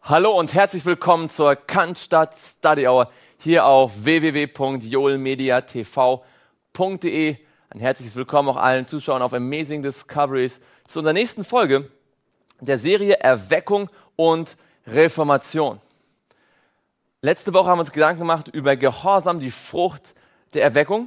Hallo und herzlich willkommen zur Cannstatt Study Hour hier auf www.joelmediatv.de. Ein herzliches Willkommen auch allen Zuschauern auf Amazing Discoveries zu unserer nächsten Folge der Serie Erweckung und Reformation. Letzte Woche haben wir uns Gedanken gemacht über Gehorsam, die Frucht der Erweckung.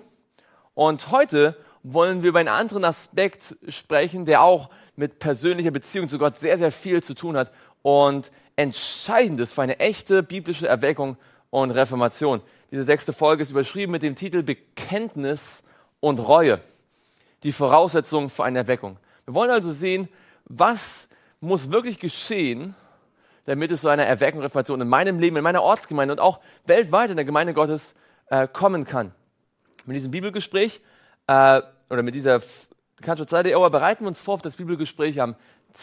Und heute wollen wir über einen anderen Aspekt sprechen, der auch mit persönlicher Beziehung zu Gott sehr, sehr viel zu tun hat und Entscheidendes für eine echte biblische Erweckung und Reformation. Diese 6. Folge ist überschrieben mit dem Titel Bekenntnis und Reue. Die Voraussetzungen für eine Erweckung. Wir wollen also sehen, was muss wirklich geschehen, damit es zu einer Erweckung und Reformation in meinem Leben, in meiner Ortsgemeinde und auch weltweit in der Gemeinde Gottes kommen kann. Mit diesem Bibelgespräch oder mit dieser Cannstatt Study Hour bereiten wir uns vor auf das Bibelgespräch am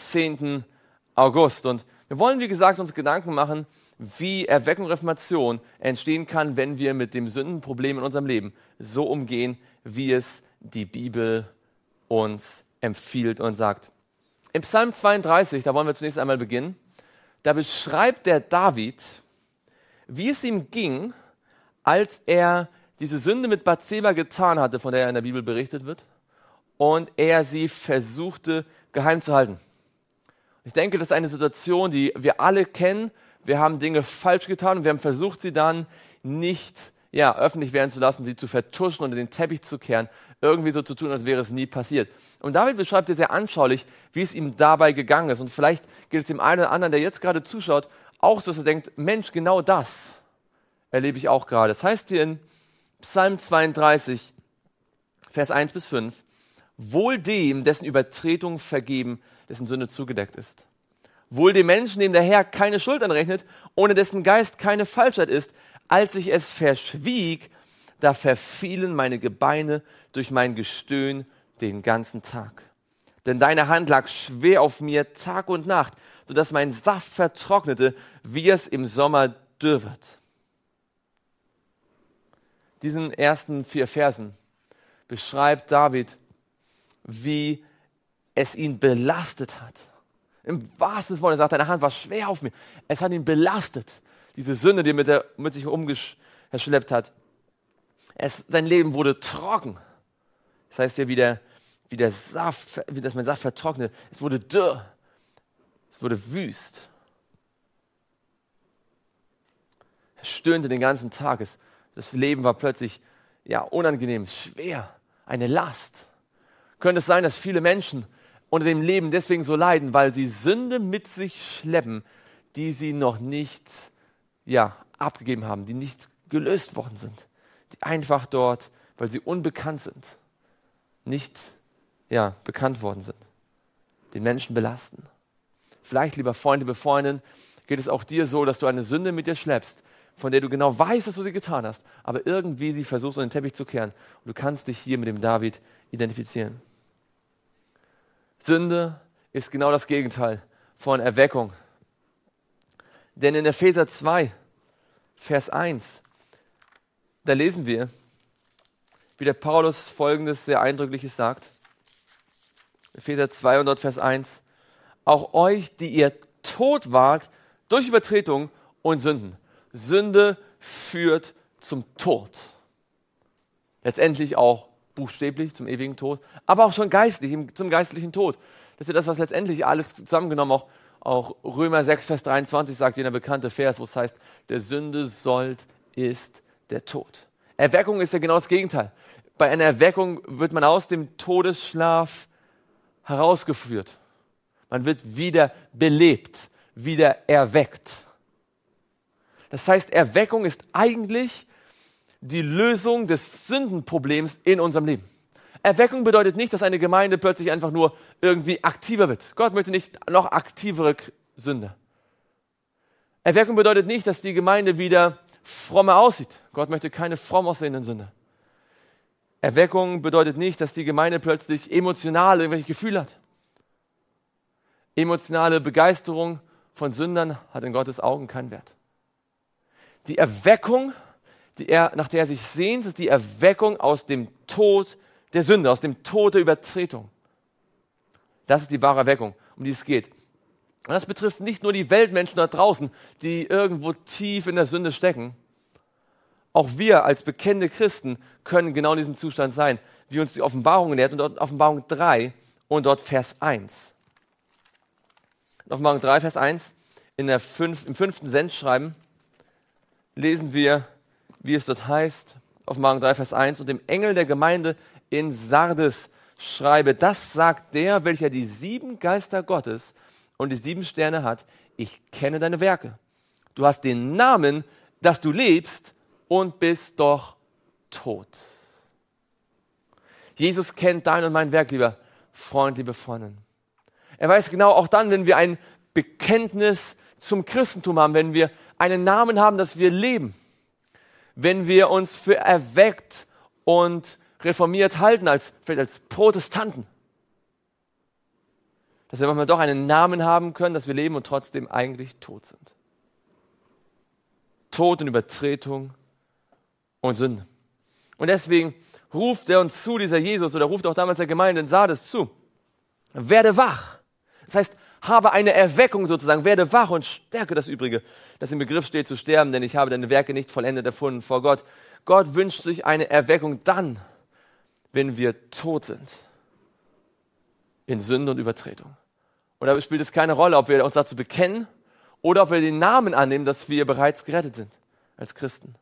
10. August. Und wir wollen, wie gesagt, uns Gedanken machen, wie Erweckung und Reformation entstehen kann, wenn wir mit dem Sündenproblem in unserem Leben so umgehen, wie es die Bibel uns empfiehlt und sagt. Im Psalm 32, da wollen wir zunächst einmal beginnen, da beschreibt der David, wie es ihm ging, als er diese Sünde mit Bathseba getan hatte, von der er in der Bibel berichtet wird, und er sie versuchte geheim zu halten. Ich denke, das ist eine Situation, die wir alle kennen. Wir haben Dinge falsch getan und wir haben versucht, sie dann nicht öffentlich werden zu lassen, sie zu vertuschen und in den Teppich zu kehren, irgendwie so zu tun, als wäre es nie passiert. Und David beschreibt hier sehr anschaulich, wie es ihm dabei gegangen ist. Und vielleicht geht es dem einen oder anderen, der jetzt gerade zuschaut, auch so, dass er denkt, Mensch, genau das erlebe ich auch gerade. Das heißt hier in Psalm 32, Vers 1 bis 5, wohl dem, dessen Übertretung vergeben, dessen Sünde zugedeckt ist. Wohl dem Menschen, dem der Herr keine Schuld anrechnet, ohne dessen Geist keine Falschheit ist. Als ich es verschwieg, da verfielen meine Gebeine durch mein Gestöhn den ganzen Tag. Denn deine Hand lag schwer auf mir Tag und Nacht, sodass mein Saft vertrocknete, wie es im Sommer dürr wird. Diesen ersten 4 Versen beschreibt David, wie es ihn belastet hat. Im wahrsten Sinne, er sagt, deine Hand war schwer auf mir. Es hat ihn belastet. Diese Sünde, die er mit sich umgeschleppt hat. Sein Leben wurde trocken. Das heißt hier, wie der Saft, wie das mein Saft vertrocknet. Es wurde dürr. Es wurde wüst. Er stöhnte den ganzen Tag. Das Leben war plötzlich unangenehm, schwer, eine Last. Könnte es sein, dass viele Menschen unter dem Leben deswegen so leiden, weil sie Sünde mit sich schleppen, die sie noch nicht abgegeben haben, die nicht gelöst worden sind, die einfach dort, weil sie unbekannt sind, nicht bekannt worden sind, den Menschen belasten. Vielleicht, lieber Freund, liebe Freundin, geht es auch dir so, dass du eine Sünde mit dir schleppst, von der du genau weißt, dass du sie getan hast, aber irgendwie sie versuchst, unter den Teppich zu kehren. Und du kannst dich hier mit dem David identifizieren. Sünde ist genau das Gegenteil von Erweckung. Denn in Epheser 2, Vers 1, da lesen wir, wie der Paulus Folgendes sehr Eindrückliches sagt. Epheser 2 und dort Vers 1. Auch euch, die ihr tot wart durch Übertretung und Sünden. Sünde führt zum Tod. Letztendlich auch buchstäblich zum ewigen Tod, aber auch schon geistlich, zum geistlichen Tod. Das ist ja das, was letztendlich alles zusammengenommen auch Römer 6, Vers 23 sagt, jener bekannte Vers, wo es heißt, der Sünde Sold ist der Tod. Erweckung ist ja genau das Gegenteil. Bei einer Erweckung wird man aus dem Todesschlaf herausgeführt. Man wird wieder belebt, wieder erweckt. Das heißt, Erweckung ist eigentlich die Lösung des Sündenproblems in unserem Leben. Erweckung bedeutet nicht, dass eine Gemeinde plötzlich einfach nur irgendwie aktiver wird. Gott möchte nicht noch aktivere Sünder. Erweckung bedeutet nicht, dass die Gemeinde wieder frommer aussieht. Gott möchte keine fromm aussehenden Sünder. Erweckung bedeutet nicht, dass die Gemeinde plötzlich emotional irgendwelche Gefühle hat. Emotionale Begeisterung von Sündern hat in Gottes Augen keinen Wert. Die Erweckung, nach der er sich sehnt, ist die Erweckung aus dem Tod der Sünde, aus dem Tod der Übertretung. Das ist die wahre Erweckung, um die es geht. Und das betrifft nicht nur die Weltmenschen da draußen, die irgendwo tief in der Sünde stecken. Auch wir als bekennende Christen können genau in diesem Zustand sein, wie uns die Offenbarung lehrt. Und dort Offenbarung 3 und dort Vers 1. In Offenbarung 3, Vers 1, im 5. Sendschreiben, lesen wir, wie es dort heißt. Offenbarung 3, Vers 1. Und dem Engel der Gemeinde in Sardes schreibe, das sagt der, welcher die 7 Geister Gottes und die 7 Sterne hat. Ich kenne deine Werke. Du hast den Namen, dass du lebst und bist doch tot. Jesus kennt dein und mein Werk, lieber Freund, liebe Freundin. Er weiß genau, auch dann, wenn wir ein Bekenntnis zum Christentum haben, wenn wir einen Namen haben, dass wir leben, wenn wir uns für erweckt und reformiert halten, vielleicht als Protestanten, dass wir manchmal doch einen Namen haben können, dass wir leben und trotzdem eigentlich tot sind. Tod in Übertretung und Sünde. Und deswegen ruft er uns zu, dieser Jesus, oder ruft auch damals der Gemeinde in Sardes zu, werde wach. Das heißt, habe eine Erweckung sozusagen, werde wach und stärke das Übrige, das im Begriff steht zu sterben, denn ich habe deine Werke nicht vollendet erfunden vor Gott. Gott wünscht sich eine Erweckung dann, wenn wir tot sind in Sünde und Übertretung. Und da spielt es keine Rolle, ob wir uns dazu bekennen oder ob wir den Namen annehmen, dass wir bereits gerettet sind als Christen.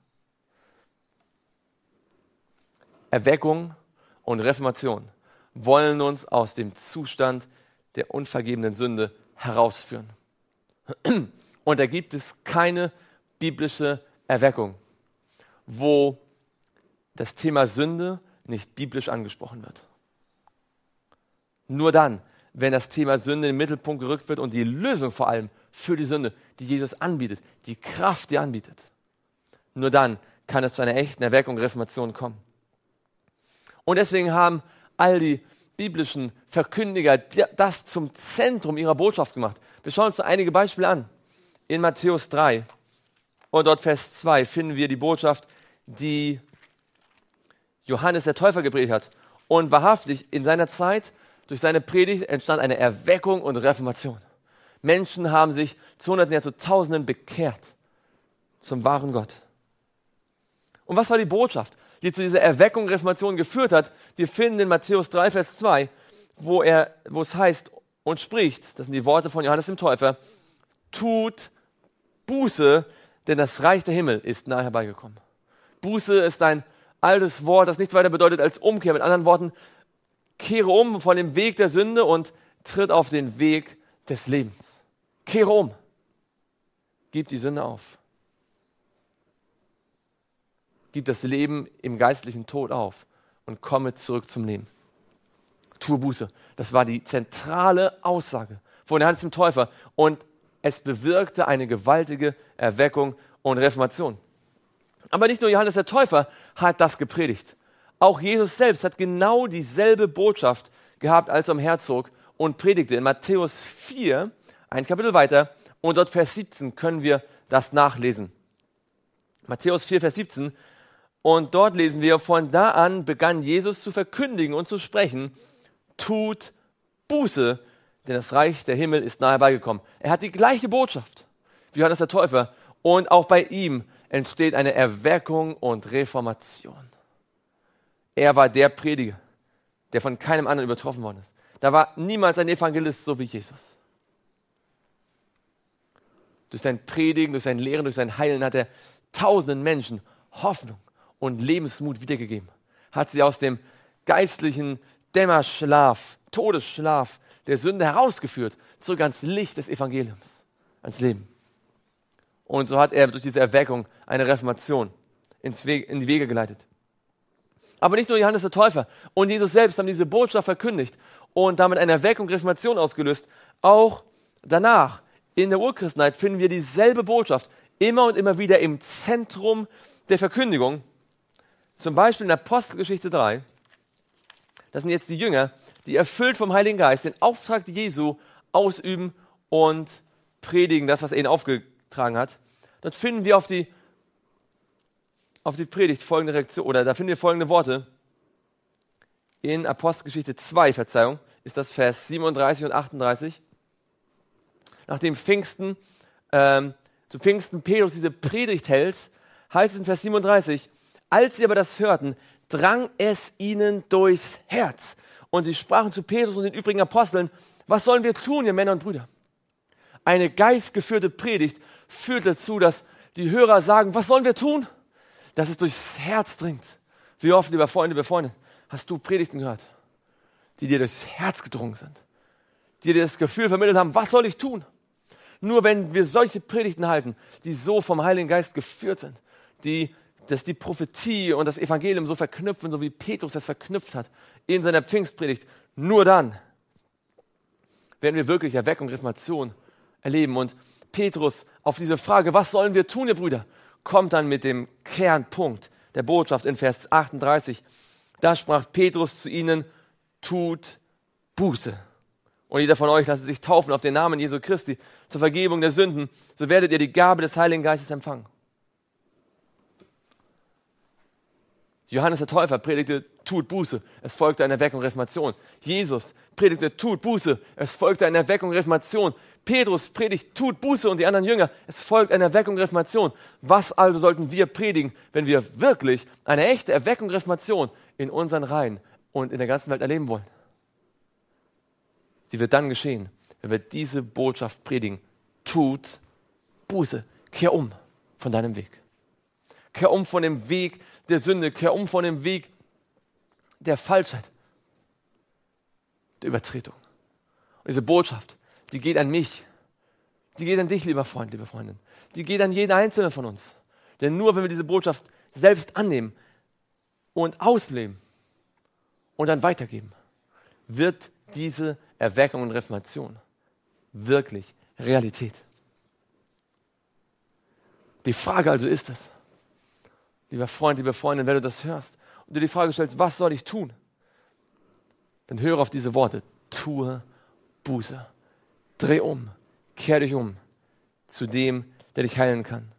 Erweckung und Reformation wollen uns aus dem Zustand der unvergebenen Sünde herausführen. Und da gibt es keine biblische Erweckung, wo das Thema Sünde nicht biblisch angesprochen wird. Nur dann, wenn das Thema Sünde in den Mittelpunkt gerückt wird und die Lösung vor allem für die Sünde, die Jesus anbietet, die Kraft, die er anbietet, nur dann kann es zu einer echten Erweckung und Reformation kommen. Und deswegen haben all die biblischen Verkündiger das zum Zentrum ihrer Botschaft gemacht. Wir schauen uns so einige Beispiele an. In Matthäus 3 und dort Vers 2 finden wir die Botschaft, die Johannes der Täufer gepredigt hat. Und wahrhaftig, in seiner Zeit, durch seine Predigt entstand eine Erweckung und Reformation. Menschen haben sich zu Hunderten, ja zu Tausenden bekehrt zum wahren Gott. Und was war die Botschaft, die zu dieser Erweckung und Reformation geführt hat? Wir finden in Matthäus 3, Vers 2, wo es heißt und spricht, das sind die Worte von Johannes dem Täufer, tut Buße, denn das Reich der Himmel ist nahe herbeigekommen. Buße ist ein altes Wort, das nichts weiter bedeutet als Umkehr. Mit anderen Worten, kehre um von dem Weg der Sünde und tritt auf den Weg des Lebens. Kehre um. Gib die Sünde auf. Gib das Leben im geistlichen Tod auf und komme zurück zum Leben. Tue Buße. Das war die zentrale Aussage von Johannes dem Täufer und es bewirkte eine gewaltige Erweckung und Reformation. Aber nicht nur Johannes der Täufer hat das gepredigt. Auch Jesus selbst hat genau dieselbe Botschaft gehabt, als er umherzog und predigte. In Matthäus 4, ein Kapitel weiter, und dort Vers 17 können wir das nachlesen. Matthäus 4, Vers 17. Und dort lesen wir, von da an begann Jesus zu verkündigen und zu sprechen, tut Buße, denn das Reich der Himmel ist nahe herbeigekommen. Er hat die gleiche Botschaft wie Johannes der Täufer und auch bei ihm entsteht eine Erweckung und Reformation. Er war der Prediger, der von keinem anderen übertroffen worden ist. Da war niemals ein Evangelist so wie Jesus. Durch sein Predigen, durch sein Lehren, durch sein Heilen hat er tausenden Menschen Hoffnung und Lebensmut wiedergegeben. Hat sie aus dem geistlichen Dämmerschlaf, Todesschlaf der Sünde herausgeführt, zurück ans Licht des Evangeliums, ans Leben. Und so hat er durch diese Erweckung eine Reformation in die Wege geleitet. Aber nicht nur Johannes der Täufer und Jesus selbst haben diese Botschaft verkündigt und damit eine Erweckung und Reformation ausgelöst. Auch danach, in der Urchristenheit, finden wir dieselbe Botschaft immer und immer wieder im Zentrum der Verkündigung. Zum Beispiel in Apostelgeschichte 3. Das sind jetzt die Jünger, die erfüllt vom Heiligen Geist den Auftrag Jesu ausüben und predigen, das, was er ihnen aufgetragen hat. Dort finden wir auf die Predigt folgende Reaktion, oder da finden wir folgende Worte. In Apostelgeschichte 2, ist das Vers 37 und 38. nachdem zu Pfingsten Petrus diese Predigt hält, heißt es in Vers 37, als sie aber das hörten, drang es ihnen durchs Herz. Und sie sprachen zu Petrus und den übrigen Aposteln, was sollen wir tun, ihr Männer und Brüder? Eine geistgeführte Predigt führt dazu, dass die Hörer sagen, was sollen wir tun? Dass es durchs Herz dringt. Wie oft, lieber Freunde, liebe Freunde, hast du Predigten gehört, die dir durchs Herz gedrungen sind, die dir das Gefühl vermittelt haben, was soll ich tun? Nur wenn wir solche Predigten halten, die so vom Heiligen Geist geführt sind, dass die Prophetie und das Evangelium so verknüpfen, so wie Petrus es verknüpft hat in seiner Pfingstpredigt, nur dann werden wir wirklich Erweckung, Reformation erleben. Und Petrus auf diese Frage, was sollen wir tun, ihr Brüder, kommt dann mit dem Kernpunkt der Botschaft in Vers 38. Da sprach Petrus zu ihnen, tut Buße. Und jeder von euch lasst sich taufen auf den Namen Jesu Christi zur Vergebung der Sünden, so werdet ihr die Gabe des Heiligen Geistes empfangen. Johannes der Täufer predigte, tut Buße, es folgte eine Erweckung, Reformation. Jesus predigte, tut Buße, es folgte eine Erweckung, Reformation. Petrus predigt, tut Buße und die anderen Jünger, es folgt eine Erweckung, Reformation. Was also sollten wir predigen, wenn wir wirklich eine echte Erweckung, Reformation in unseren Reihen und in der ganzen Welt erleben wollen? Sie wird dann geschehen, wenn wir diese Botschaft predigen. Tut Buße, kehr um von deinem Weg. Kehr um von dem Weg der Sünde, kehr um von dem Weg der Falschheit, der Übertretung. Und diese Botschaft, die geht an mich, die geht an dich, lieber Freund, liebe Freundin, die geht an jeden Einzelnen von uns. Denn nur wenn wir diese Botschaft selbst annehmen und ausleben und dann weitergeben, wird diese Erweckung und Reformation wirklich Realität. Die Frage also ist es, lieber Freund, liebe Freundin, wenn du das hörst und du die Frage stellst, was soll ich tun? Dann höre auf diese Worte, tue Buße, dreh um, kehr dich um zu dem, der dich heilen kann.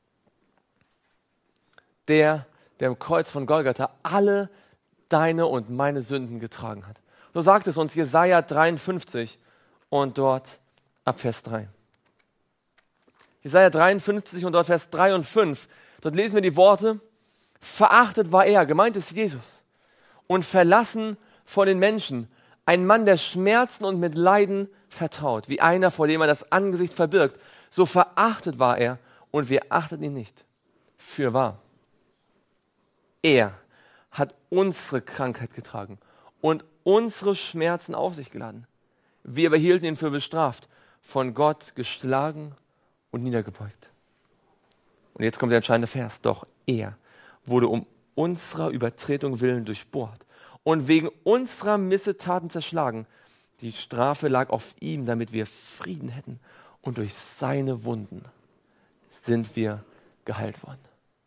Der am Kreuz von Golgatha alle deine und meine Sünden getragen hat. So sagt es uns Jesaja 53 und dort ab Vers 3. Jesaja 53 und dort Vers 3 und 5. Dort lesen wir die Worte, verachtet war er, gemeint ist Jesus, und verlassen von den Menschen, ein Mann, der Schmerzen und mit Leiden vertraut, wie einer, vor dem er das Angesicht verbirgt. So verachtet war er und wir achteten ihn nicht. Fürwahr, er hat unsere Krankheit getragen und unsere Schmerzen auf sich geladen. Wir aber hielten ihn für bestraft, von Gott geschlagen und niedergebeugt. Und jetzt kommt der entscheidende Vers. Doch er wurde um unserer Übertretung willen durchbohrt und wegen unserer Missetaten zerschlagen. Die Strafe lag auf ihm, damit wir Frieden hätten. Und durch seine Wunden sind wir geheilt worden.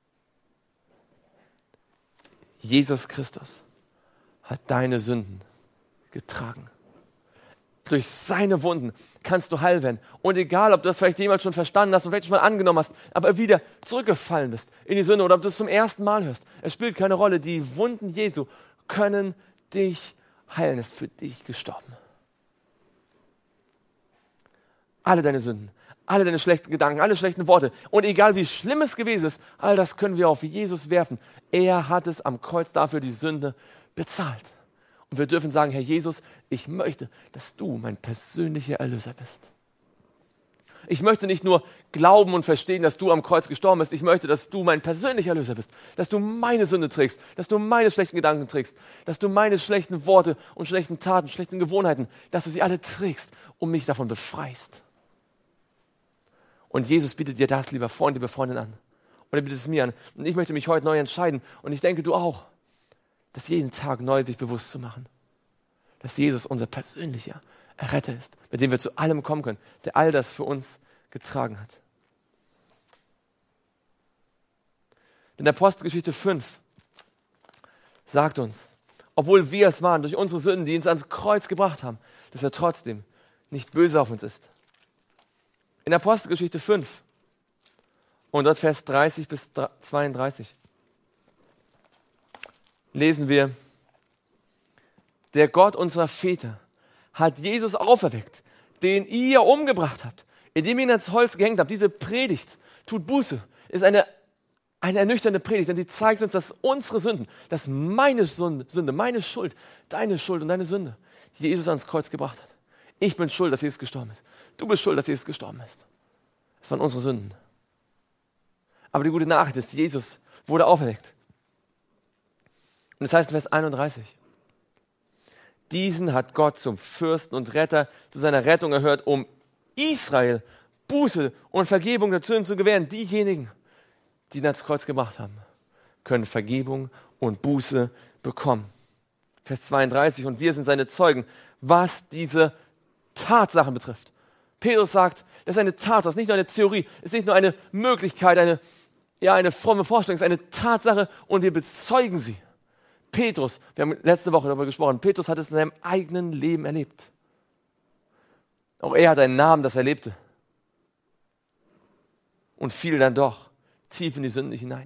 Jesus Christus hat deine Sünden getragen. Durch seine Wunden kannst du heil werden. Und egal, ob du das vielleicht jemals schon verstanden hast und vielleicht schon mal angenommen hast, aber wieder zurückgefallen bist in die Sünde oder ob du es zum ersten Mal hörst, es spielt keine Rolle. Die Wunden Jesu können dich heilen. Er ist für dich gestorben. Alle deine Sünden, alle deine schlechten Gedanken, alle schlechten Worte und egal wie schlimm es gewesen ist, all das können wir auf Jesus werfen. Er hat es am Kreuz dafür die Sünde bezahlt. Und wir dürfen sagen, Herr Jesus, ich möchte, dass du mein persönlicher Erlöser bist. Ich möchte nicht nur glauben und verstehen, dass du am Kreuz gestorben bist. Ich möchte, dass du mein persönlicher Erlöser bist. Dass du meine Sünde trägst. Dass du meine schlechten Gedanken trägst. Dass du meine schlechten Worte und schlechten Taten, schlechten Gewohnheiten, dass du sie alle trägst und mich davon befreist. Und Jesus bietet dir das, lieber Freund, liebe Freundin, an. Und er bietet es mir an. Und ich möchte mich heute neu entscheiden. Und ich denke, du auch. Das jeden Tag neu sich bewusst zu machen. Dass Jesus unser persönlicher Erretter ist, mit dem wir zu allem kommen können, der all das für uns getragen hat. In der Apostelgeschichte 5 sagt uns, obwohl wir es waren, durch unsere Sünden, die uns ans Kreuz gebracht haben, dass er trotzdem nicht böse auf uns ist. In der Apostelgeschichte 5 und dort Vers 30 bis 32 lesen wir, der Gott unserer Väter hat Jesus auferweckt, den ihr umgebracht habt, indem ihr ihn ans Holz gehängt habt. Diese Predigt, tut Buße, ist eine ernüchternde Predigt, denn sie zeigt uns, dass unsere Sünden, dass meine Sünde, meine Schuld und deine Sünde, Jesus ans Kreuz gebracht hat. Ich bin schuld, dass Jesus gestorben ist. Du bist schuld, dass Jesus gestorben ist. Das waren unsere Sünden. Aber die gute Nachricht ist, Jesus wurde auferweckt. Und das heißt in Vers 31, diesen hat Gott zum Fürsten und Retter zu seiner Rettung erhört, um Israel Buße und Vergebung der Sünden zu gewähren. Diejenigen, die ihn ans Kreuz gebracht haben, können Vergebung und Buße bekommen. Vers 32, und wir sind seine Zeugen, was diese Tatsachen betrifft. Petrus sagt, das ist eine Tatsache, das ist nicht nur eine Theorie, es ist nicht nur eine Möglichkeit, eine fromme Vorstellung, es ist eine Tatsache und wir bezeugen sie. Petrus, wir haben letzte Woche darüber gesprochen, Petrus hat es in seinem eigenen Leben erlebt. Auch er hat einen Namen, das er lebte. Und fiel dann doch tief in die Sünde hinein.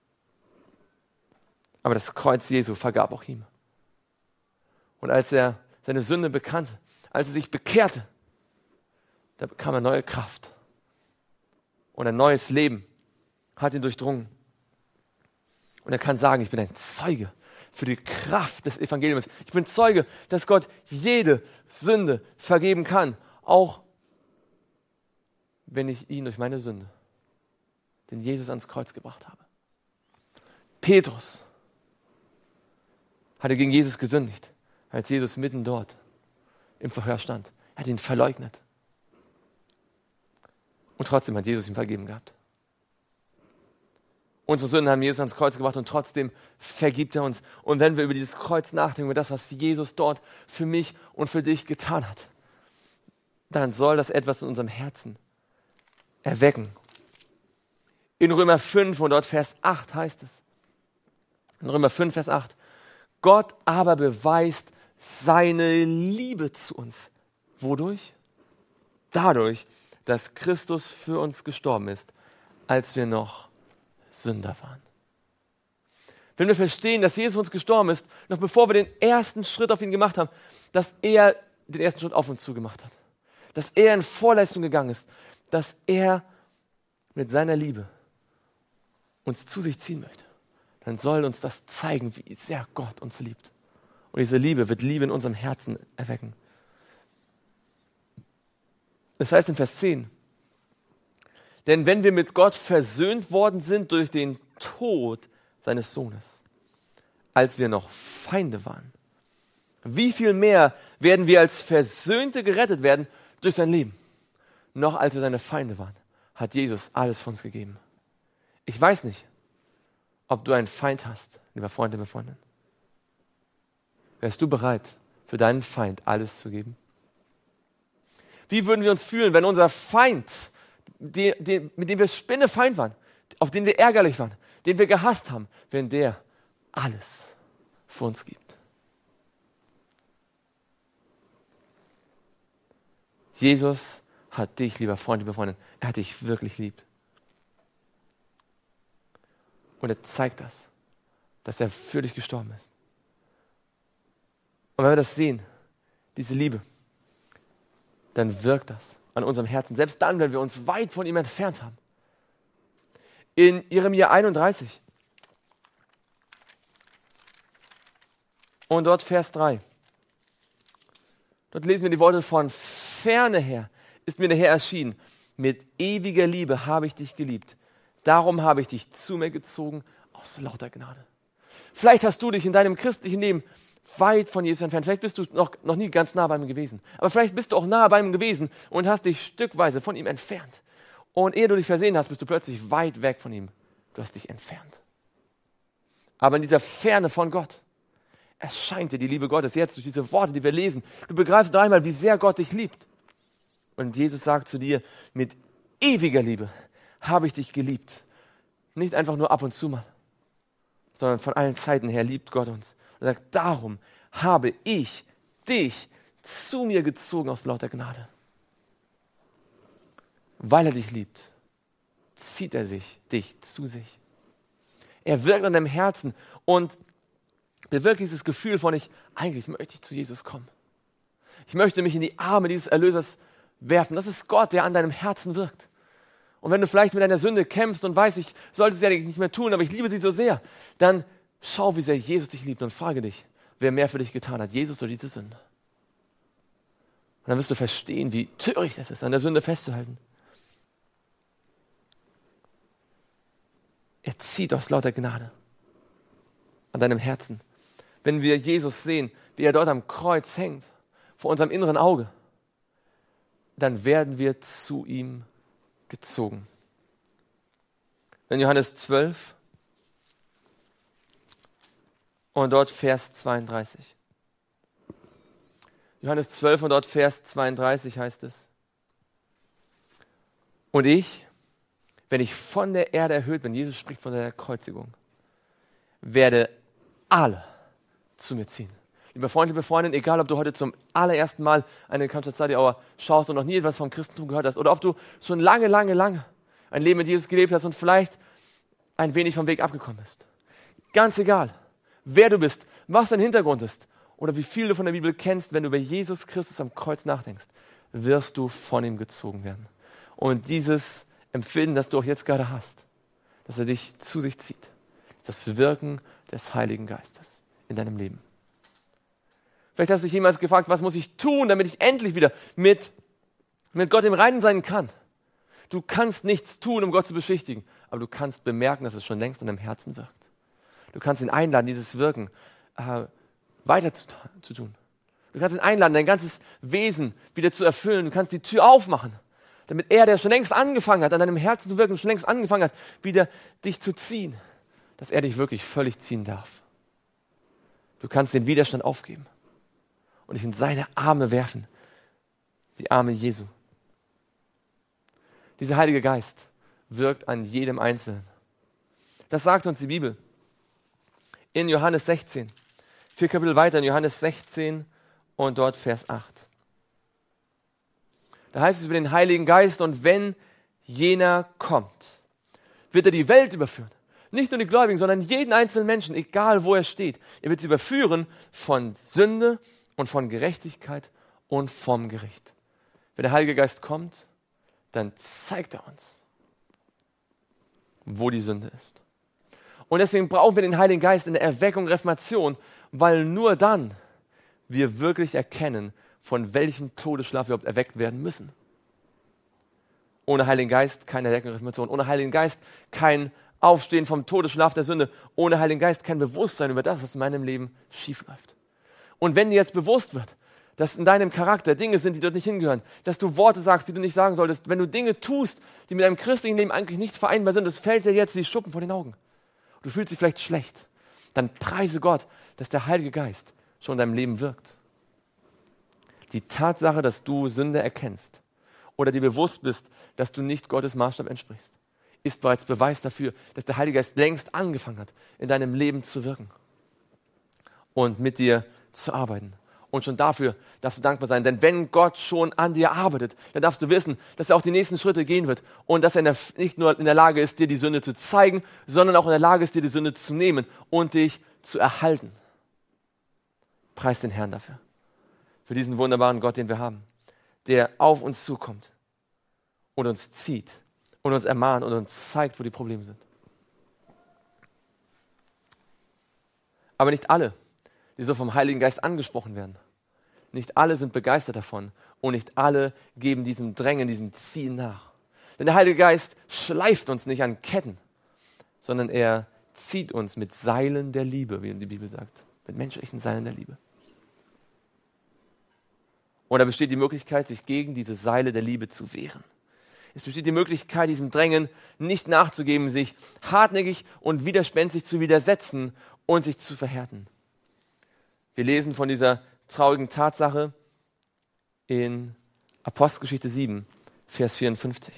Aber das Kreuz Jesu vergab auch ihm. Und als er seine Sünde bekannte, als er sich bekehrte, da bekam er neue Kraft. Und ein neues Leben hat ihn durchdrungen. Und er kann sagen, ich bin ein Zeuge für die Kraft des Evangeliums. Ich bin Zeuge, dass Gott jede Sünde vergeben kann, auch wenn ich ihn durch meine Sünde, den Jesus ans Kreuz gebracht habe. Petrus hatte gegen Jesus gesündigt, als Jesus mitten dort im Verhör stand. Er hat ihn verleugnet. Und trotzdem hat Jesus ihm vergeben gehabt. Unsere Sünden haben Jesus ans Kreuz gebracht und trotzdem vergibt er uns. Und wenn wir über dieses Kreuz nachdenken, über das, was Jesus dort für mich und für dich getan hat, dann soll das etwas in unserem Herzen erwecken. In Römer 5 und dort Vers 8 heißt es, in Römer 5, Vers 8, Gott aber beweist seine Liebe zu uns. Wodurch? Dadurch, dass Christus für uns gestorben ist, als wir noch Sünder waren. Wenn wir verstehen, dass Jesus für uns gestorben ist, noch bevor wir den ersten Schritt auf ihn gemacht haben, dass er den ersten Schritt auf uns zugemacht hat, dass er in Vorleistung gegangen ist, dass er mit seiner Liebe uns zu sich ziehen möchte, dann soll uns das zeigen, wie sehr Gott uns liebt. Und diese Liebe wird Liebe in unserem Herzen erwecken. Das heißt in Vers 10, denn wenn wir mit Gott versöhnt worden sind durch den Tod seines Sohnes, als wir noch Feinde waren, wie viel mehr werden wir als Versöhnte gerettet werden durch sein Leben? Noch als wir seine Feinde waren, hat Jesus alles für uns gegeben. Ich weiß nicht, ob du einen Feind hast, lieber Freund, liebe Freundin. Wärst du bereit, für deinen Feind alles zu geben? Wie würden wir uns fühlen, wenn unser Feind, mit dem wir Spinnefeind waren, auf den wir ärgerlich waren, den wir gehasst haben, wenn der alles für uns gibt? Jesus hat dich, lieber Freund, liebe Freundin, er hat dich wirklich lieb. Und er zeigt das, dass er für dich gestorben ist. Und wenn wir das sehen, diese Liebe, dann wirkt das an unserem Herzen, selbst dann, wenn wir uns weit von ihm entfernt haben. In Jeremia 31 und dort Vers 3, dort lesen wir die Worte: von ferne her ist mir der Herr erschienen, mit ewiger Liebe habe ich dich geliebt, darum habe ich dich zu mir gezogen aus lauter Gnade. Vielleicht hast du dich in deinem christlichen Leben weit von Jesus entfernt. Vielleicht bist du noch nie ganz nah bei ihm gewesen. Aber vielleicht bist du auch nah bei ihm gewesen und hast dich stückweise von ihm entfernt. Und ehe du dich versehen hast, bist du plötzlich weit weg von ihm. Du hast dich entfernt. Aber in dieser Ferne von Gott erscheint dir die Liebe Gottes jetzt durch diese Worte, die wir lesen. Du begreifst noch einmal, wie sehr Gott dich liebt. Und Jesus sagt zu dir, mit ewiger Liebe habe ich dich geliebt. Nicht einfach nur ab und zu mal, sondern von allen Zeiten her liebt Gott uns. Er sagt, darum habe ich dich zu mir gezogen aus lauter Gnade. Weil er dich liebt, zieht er dich zu sich. Er wirkt an deinem Herzen und bewirkt dieses Gefühl von, eigentlich möchte ich zu Jesus kommen. Ich möchte mich in die Arme dieses Erlösers werfen. Das ist Gott, der an deinem Herzen wirkt. Und wenn du vielleicht mit deiner Sünde kämpfst und weißt, ich sollte sie eigentlich nicht mehr tun, aber ich liebe sie so sehr, dann schau, wie sehr Jesus dich liebt und frage dich, wer mehr für dich getan hat, Jesus oder diese Sünde. Und dann wirst du verstehen, wie töricht es ist, an der Sünde festzuhalten. Er zieht aus lauter Gnade an deinem Herzen. Wenn wir Jesus sehen, wie er dort am Kreuz hängt, vor unserem inneren Auge, dann werden wir zu ihm gezogen. In Johannes 12 und dort Vers 32. Johannes 12 und dort Vers 32 heißt es: Und ich, wenn ich von der Erde erhöht bin, Jesus spricht von seiner Kreuzigung, werde alle zu mir ziehen. Lieber Freund, liebe Freundin, egal ob du heute zum allerersten Mal eine Cannstatt Study Hour schaust und noch nie etwas vom Christentum gehört hast, oder ob du schon lange ein Leben mit Jesus gelebt hast und vielleicht ein wenig vom Weg abgekommen bist. Ganz egal, wer du bist, was dein Hintergrund ist oder wie viel du von der Bibel kennst, wenn du über Jesus Christus am Kreuz nachdenkst, wirst du von ihm gezogen werden. Und dieses Empfinden, das du auch jetzt gerade hast, dass er dich zu sich zieht, ist das Wirken des Heiligen Geistes in deinem Leben. Vielleicht hast du dich jemals gefragt, was muss ich tun, damit ich endlich wieder mit Gott im Reinen sein kann. Du kannst nichts tun, um Gott zu beschwichtigen, aber du kannst bemerken, dass es schon längst in deinem Herzen wirkt. Du kannst ihn einladen, dieses Wirken weiter zu tun. Du kannst ihn einladen, dein ganzes Wesen wieder zu erfüllen. Du kannst die Tür aufmachen, damit er, der schon längst angefangen hat, an deinem Herzen zu wirken, schon längst angefangen hat, wieder dich zu ziehen, dass er dich wirklich völlig ziehen darf. Du kannst den Widerstand aufgeben und dich in seine Arme werfen, die Arme Jesu. Dieser Heilige Geist wirkt an jedem Einzelnen. Das sagt uns die Bibel. In Johannes 16, 4 Kapitel weiter, in Johannes 16 und dort Vers 8. Da heißt es über den Heiligen Geist: Und wenn jener kommt, wird er die Welt überführen. Nicht nur die Gläubigen, sondern jeden einzelnen Menschen, egal wo er steht. Er wird sie überführen von Sünde und von Gerechtigkeit und vom Gericht. Wenn der Heilige Geist kommt, dann zeigt er uns, wo die Sünde ist. Und deswegen brauchen wir den Heiligen Geist in der Erweckung, Reformation, weil nur dann wir wirklich erkennen, von welchem Todesschlaf wir überhaupt erweckt werden müssen. Ohne Heiligen Geist keine Erweckung, Reformation. Ohne Heiligen Geist kein Aufstehen vom Todesschlaf der Sünde. Ohne Heiligen Geist kein Bewusstsein über das, was in meinem Leben schief läuft. Und wenn dir jetzt bewusst wird, dass in deinem Charakter Dinge sind, die dort nicht hingehören, dass du Worte sagst, die du nicht sagen solltest, wenn du Dinge tust, die mit deinem christlichen Leben eigentlich nicht vereinbar sind, das fällt dir jetzt wie Schuppen vor den Augen. Du fühlst dich vielleicht schlecht. Dann preise Gott, dass der Heilige Geist schon in deinem Leben wirkt. Die Tatsache, dass du Sünde erkennst oder dir bewusst bist, dass du nicht Gottes Maßstab entsprichst, ist bereits Beweis dafür, dass der Heilige Geist längst angefangen hat, in deinem Leben zu wirken und mit dir zu arbeiten. Und schon dafür darfst du dankbar sein. Denn wenn Gott schon an dir arbeitet, dann darfst du wissen, dass er auch die nächsten Schritte gehen wird und dass er nicht nur in der Lage ist, dir die Sünde zu zeigen, sondern auch in der Lage ist, dir die Sünde zu nehmen und dich zu erhalten. Preis den Herrn dafür. Für diesen wunderbaren Gott, den wir haben, der auf uns zukommt und uns zieht und uns ermahnt und uns zeigt, wo die Probleme sind. Aber nicht alle, die so vom Heiligen Geist angesprochen werden, nicht alle sind begeistert davon und nicht alle geben diesem Drängen, diesem Ziehen nach. Denn der Heilige Geist schleift uns nicht an Ketten, sondern er zieht uns mit Seilen der Liebe, wie die Bibel sagt, mit menschlichen Seilen der Liebe. Und da besteht die Möglichkeit, sich gegen diese Seile der Liebe zu wehren. Es besteht die Möglichkeit, diesem Drängen nicht nachzugeben, sich hartnäckig und widerspenstig zu widersetzen und sich zu verhärten. Wir lesen von dieser traurigen Tatsache in Apostelgeschichte 7, Vers 54.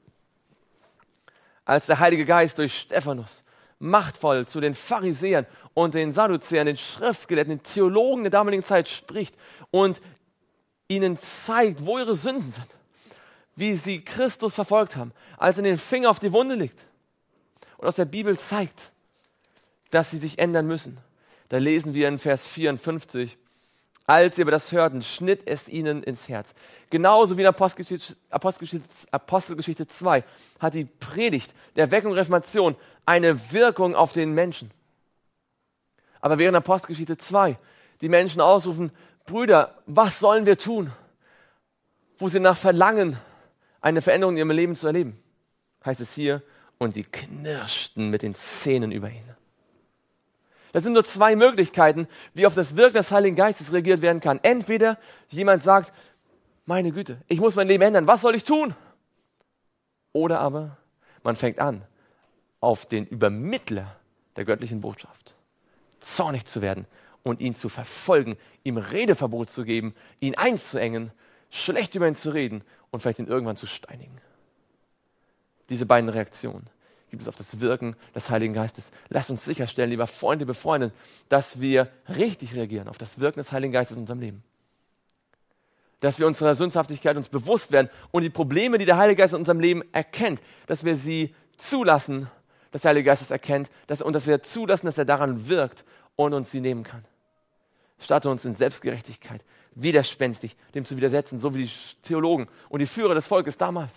Als der Heilige Geist durch Stephanus machtvoll zu den Pharisäern und den Sadduzäern, den Schriftgelehrten, den Theologen der damaligen Zeit spricht und ihnen zeigt, wo ihre Sünden sind, wie sie Christus verfolgt haben, als er den Finger auf die Wunde legt und aus der Bibel zeigt, dass sie sich ändern müssen. Da lesen wir in Vers 54 Als sie aber das hörten, schnitt es ihnen ins Herz. Genauso wie in Apostelgeschichte 2 hat die Predigt der Erweckung und Reformation eine Wirkung auf den Menschen. Aber während Apostelgeschichte 2 die Menschen ausrufen, Brüder, was sollen wir tun? Wo sie nach verlangen, eine Veränderung in ihrem Leben zu erleben, heißt es hier, und die knirschten mit den Zähnen über ihn. Das sind nur zwei Möglichkeiten, wie auf das Wirken des Heiligen Geistes reagiert werden kann. Entweder jemand sagt, meine Güte, ich muss mein Leben ändern, was soll ich tun? Oder aber man fängt an, auf den Übermittler der göttlichen Botschaft zornig zu werden und ihn zu verfolgen, ihm Redeverbot zu geben, ihn einzuengen, schlecht über ihn zu reden und vielleicht ihn irgendwann zu steinigen. Diese beiden Reaktionen gibt es auf das Wirken des Heiligen Geistes. Lasst uns sicherstellen, lieber Freunde, befreundet, dass wir richtig reagieren auf das Wirken des Heiligen Geistes in unserem Leben. Dass wir unserer Sündhaftigkeit uns bewusst werden und die Probleme, die der Heilige Geist in unserem Leben erkennt, dass wir sie zulassen, dass der Heilige Geist es erkennt und dass wir zulassen, dass er daran wirkt und uns sie nehmen kann. Statte uns in Selbstgerechtigkeit, widerspenstig, dem zu widersetzen, so wie die Theologen und die Führer des Volkes damals.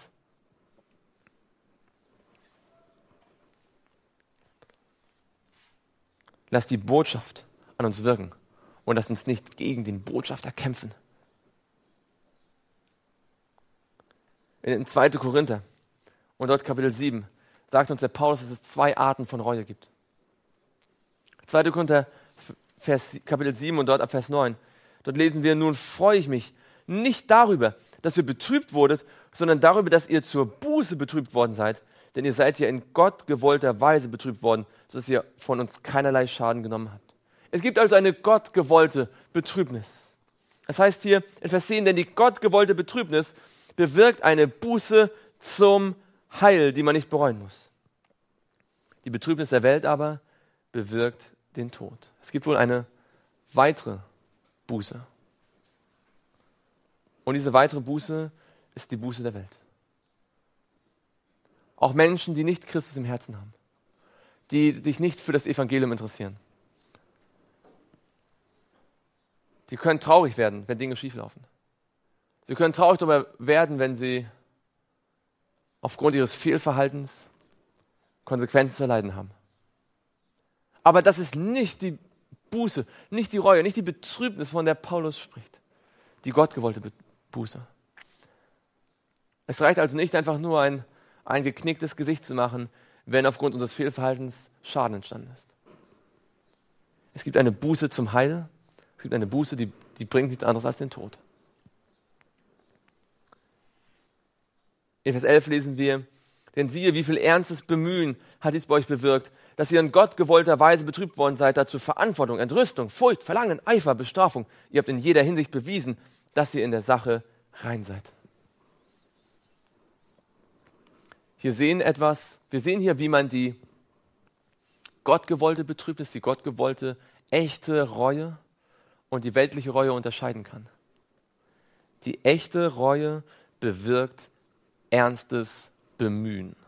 Lass die Botschaft an uns wirken und lass uns nicht gegen den Botschafter kämpfen. In 2. Korinther und dort Kapitel 7 sagt uns der Paulus, dass es zwei Arten von Reue gibt. 2. Korinther Kapitel 7 und dort ab Vers 9. Dort lesen wir, nun freue ich mich nicht darüber, dass ihr betrübt wurdet, sondern darüber, dass ihr zur Buße betrübt worden seid. Denn ihr seid ja in Gott gewollter Weise betrübt worden, sodass ihr von uns keinerlei Schaden genommen habt. Es gibt also eine gottgewollte Betrübnis. Das heißt hier in Vers 10, denn die gottgewollte Betrübnis bewirkt eine Buße zum Heil, die man nicht bereuen muss. Die Betrübnis der Welt aber bewirkt den Tod. Es gibt wohl eine weitere Buße. Und diese weitere Buße ist die Buße der Welt. Auch Menschen, die nicht Christus im Herzen haben, die sich nicht für das Evangelium interessieren. Die können traurig werden, wenn Dinge schieflaufen. Sie können traurig darüber werden, wenn sie aufgrund ihres Fehlverhaltens Konsequenzen zu erleiden haben. Aber das ist nicht die Buße, nicht die Reue, nicht die Betrübnis, von der Paulus spricht. Die gottgewollte Buße. Es reicht also nicht einfach nur ein geknicktes Gesicht zu machen, wenn aufgrund unseres Fehlverhaltens Schaden entstanden ist. Es gibt eine Buße zum Heil, es gibt eine Buße, die bringt nichts anderes als den Tod. In Vers 11 lesen wir, denn siehe, wie viel ernstes Bemühen hat dies bei euch bewirkt, dass ihr in Gott gewollter Weise betrübt worden seid, dazu Verantwortung, Entrüstung, Furcht, Verlangen, Eifer, Bestrafung. Ihr habt in jeder Hinsicht bewiesen, dass ihr in der Sache rein seid. Wir sehen hier, wie man die gottgewollte Betrübnis, die gottgewollte echte Reue und die weltliche Reue unterscheiden kann. Die echte Reue bewirkt ernstes Bemühen.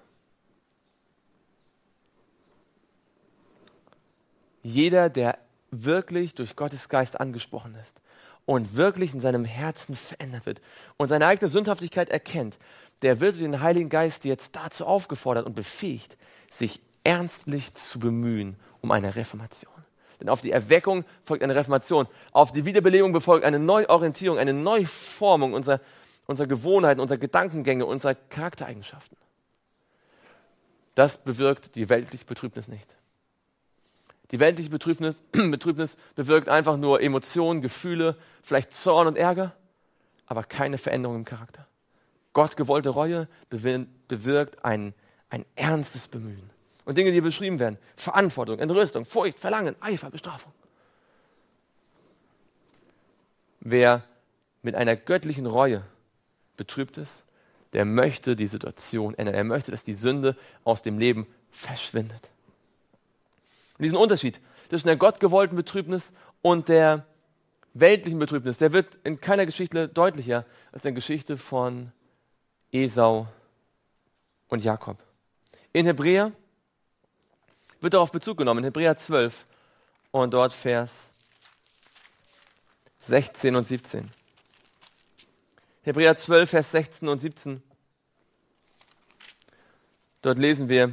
Jeder, der wirklich durch Gottes Geist angesprochen ist und wirklich in seinem Herzen verändert wird und seine eigene Sündhaftigkeit erkennt, der wird durch den Heiligen Geist jetzt dazu aufgefordert und befähigt, sich ernstlich zu bemühen um eine Reformation. Denn auf die Erweckung folgt eine Reformation, auf die Wiederbelebung befolgt eine Neuorientierung, eine Neuformung unserer Gewohnheiten, unserer Gedankengänge, unserer Charaktereigenschaften. Das bewirkt die weltliche Betrübnis nicht. Die weltliche Betrübnis bewirkt einfach nur Emotionen, Gefühle, vielleicht Zorn und Ärger, aber keine Veränderung im Charakter. Gottgewollte Reue bewirkt ein ernstes Bemühen. Und Dinge, die hier beschrieben werden, Verantwortung, Entrüstung, Furcht, Verlangen, Eifer, Bestrafung. Wer mit einer göttlichen Reue betrübt ist, der möchte die Situation ändern. Er möchte, dass die Sünde aus dem Leben verschwindet. Und diesen Unterschied zwischen der gottgewollten Betrübnis und der weltlichen Betrübnis, der wird in keiner Geschichte deutlicher als in der Geschichte von Esau und Jakob. In Hebräer wird darauf Bezug genommen, in Hebräer 12 und dort Vers 16 und 17. Hebräer 12, Vers 16 und 17. Dort lesen wir,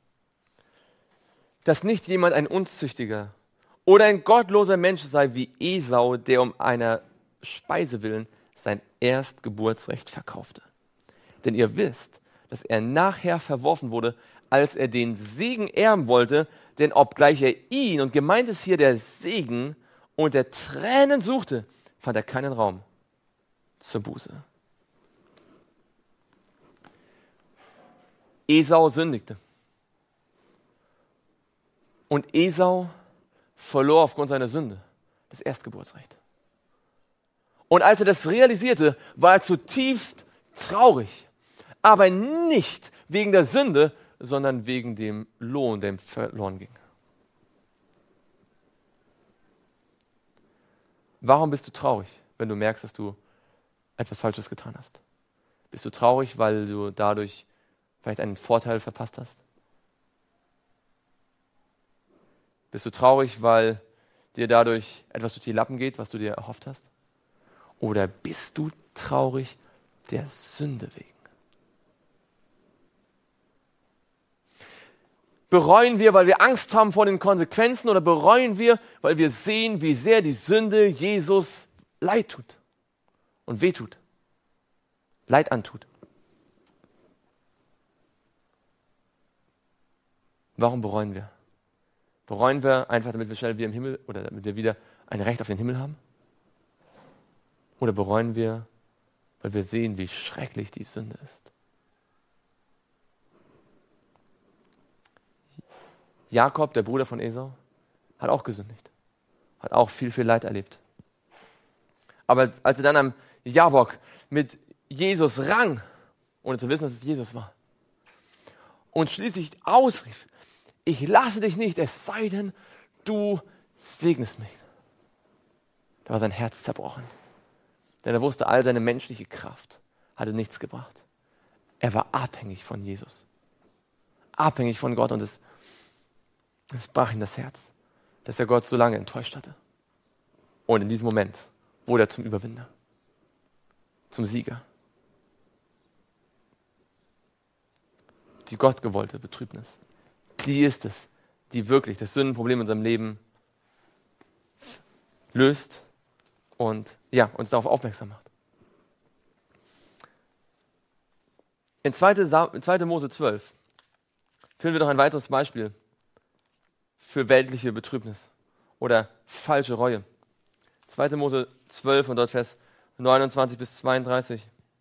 dass nicht jemand ein Unzüchtiger oder ein gottloser Mensch sei wie Esau, der um einer Speise willen sein Erstgeburtsrecht verkaufte. Denn ihr wisst, dass er nachher verworfen wurde, als er den Segen erben wollte, denn obgleich er ihn, und gemeint ist hier der Segen, und der Tränen suchte, fand er keinen Raum zur Buße. Esau sündigte. Und Esau verlor aufgrund seiner Sünde das Erstgeburtsrecht. Und als er das realisierte, war er zutiefst traurig. Aber nicht wegen der Sünde, sondern wegen dem Lohn, der ihm verloren ging. Warum bist du traurig, wenn du merkst, dass du etwas Falsches getan hast? Bist du traurig, weil du dadurch vielleicht einen Vorteil verpasst hast? Bist du traurig, weil dir dadurch etwas durch die Lappen geht, was du dir erhofft hast? Oder bist du traurig der Sünde wegen? Bereuen wir, weil wir Angst haben vor den Konsequenzen, oder bereuen wir, weil wir sehen, wie sehr die Sünde Jesus leid tut und wehtut, Leid antut? Warum bereuen wir? Bereuen wir einfach, damit wir schnell wieder im Himmel, oder damit wir wieder ein Recht auf den Himmel haben? Oder bereuen wir, weil wir sehen, wie schrecklich die Sünde ist? Jakob, der Bruder von Esau, hat auch gesündigt. Hat auch viel, viel Leid erlebt. Aber als er dann am Jabok mit Jesus rang, ohne zu wissen, dass es Jesus war, und schließlich ausrief, ich lasse dich nicht, es sei denn, du segnest mich. Da war sein Herz zerbrochen. Denn er wusste, all seine menschliche Kraft hatte nichts gebracht. Er war abhängig von Jesus. Abhängig von Gott, und es brach ihm das Herz, dass er Gott so lange enttäuscht hatte. Und in diesem Moment wurde er zum Überwinder, zum Sieger. Die gottgewollte Betrübnis, die ist es, die wirklich das Sündenproblem in unserem Leben löst und uns darauf aufmerksam macht. In 2. Mose 12 finden wir noch ein weiteres Beispiel für weltliche Betrübnis oder falsche Reue. 2. Mose 12 und dort Vers 29 bis 32.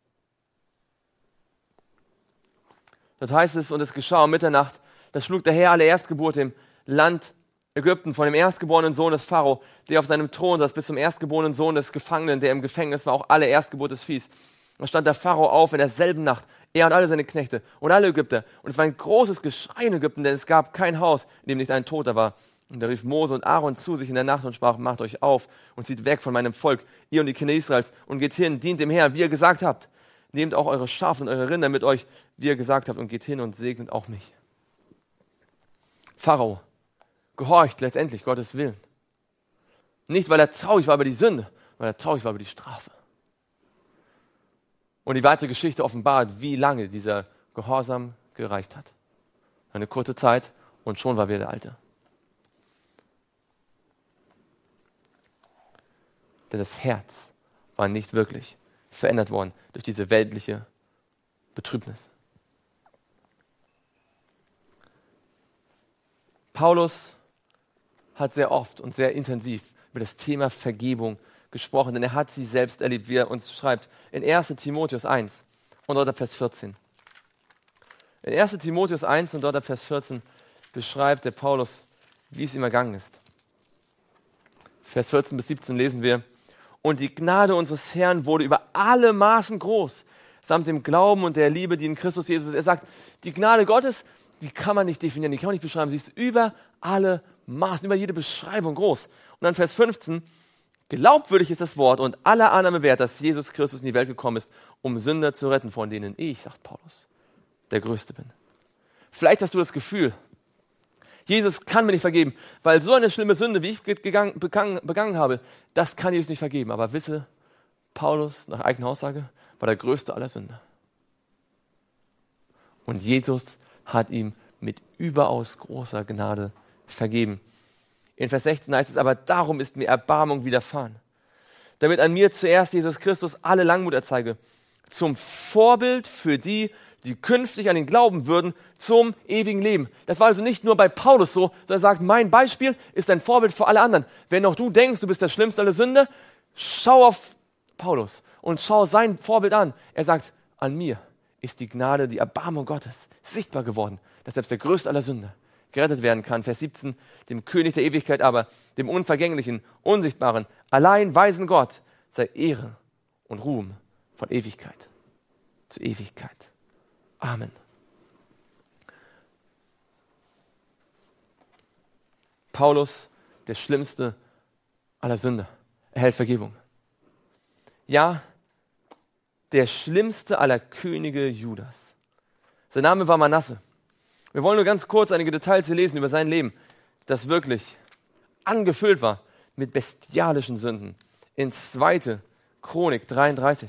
Dort heißt es, und es geschah um Mitternacht, da schlug der Herr alle Erstgeburte im Land Ägypten, von dem erstgeborenen Sohn des Pharao, der auf seinem Thron saß, bis zum erstgeborenen Sohn des Gefangenen, der im Gefängnis war, auch alle Erstgeburt des Viehs. Da stand der Pharao auf in derselben Nacht, er und alle seine Knechte und alle Ägypter. Und es war ein großes Geschrei in Ägypten, denn es gab kein Haus, in dem nicht ein Toter war. Und da rief Mose und Aaron zu sich in der Nacht und sprach, macht euch auf und zieht weg von meinem Volk, ihr und die Kinder Israels, und geht hin, dient dem Herrn, wie ihr gesagt habt. Nehmt auch eure Schafe und eure Rinder mit euch, wie ihr gesagt habt, und geht hin und segnet auch mich. Pharao gehorcht letztendlich Gottes Willen. Nicht, weil er traurig war über die Sünde, weil er traurig war über die Strafe. Und die weitere Geschichte offenbart, wie lange dieser Gehorsam gereicht hat. Eine kurze Zeit und schon war wieder der Alte. Denn das Herz war nicht wirklich verändert worden durch diese weltliche Betrübnis. Paulus hat sehr oft und sehr intensiv über das Thema Vergebung gesprochen, denn er hat sie selbst erlebt, wie er uns schreibt in 1. Timotheus 1 und dort ab Vers 14. In 1. Timotheus 1 und dort ab Vers 14 beschreibt der Paulus, wie es ihm ergangen ist. Vers 14 bis 17 lesen wir, und die Gnade unseres Herrn wurde über alle Maßen groß, samt dem Glauben und der Liebe, die in Christus Jesus ist. Er sagt, die Gnade Gottes, die kann man nicht definieren, die kann man nicht beschreiben, sie ist über alle Maßen, über jede Beschreibung groß. Und dann Vers 15, glaubwürdig ist das Wort und aller Annahme wert, dass Jesus Christus in die Welt gekommen ist, um Sünder zu retten, von denen ich, sagt Paulus, der Größte bin. Vielleicht hast du das Gefühl, Jesus kann mir nicht vergeben, weil so eine schlimme Sünde, wie ich begangen habe, das kann Jesus nicht vergeben. Aber wisse, Paulus, nach eigener Aussage, war der größte aller Sünder. Und Jesus hat ihm mit überaus großer Gnade vergeben. In Vers 16 heißt es, aber darum ist mir Erbarmung widerfahren, damit an mir zuerst Jesus Christus alle Langmut erzeige, zum Vorbild für die, die künftig an ihn glauben würden, zum ewigen Leben. Das war also nicht nur bei Paulus so, sondern er sagt, mein Beispiel ist ein Vorbild für alle anderen. Wenn auch du denkst, du bist der schlimmste aller Sünder, schau auf Paulus und schau sein Vorbild an. Er sagt, an mir ist die Gnade, die Erbarmung Gottes sichtbar geworden, dass selbst der größte aller Sünder gerettet werden kann. Vers 17, dem König der Ewigkeit aber, dem Unvergänglichen, Unsichtbaren, allein weisen Gott, sei Ehre und Ruhm von Ewigkeit zu Ewigkeit. Amen. Paulus, der schlimmste aller Sünder, erhält Vergebung. Ja, der schlimmste aller Könige Judas. Sein Name war Manasse. Wir wollen nur ganz kurz einige Details hier lesen über sein Leben, das wirklich angefüllt war mit bestialischen Sünden. In 2. Chronik 33.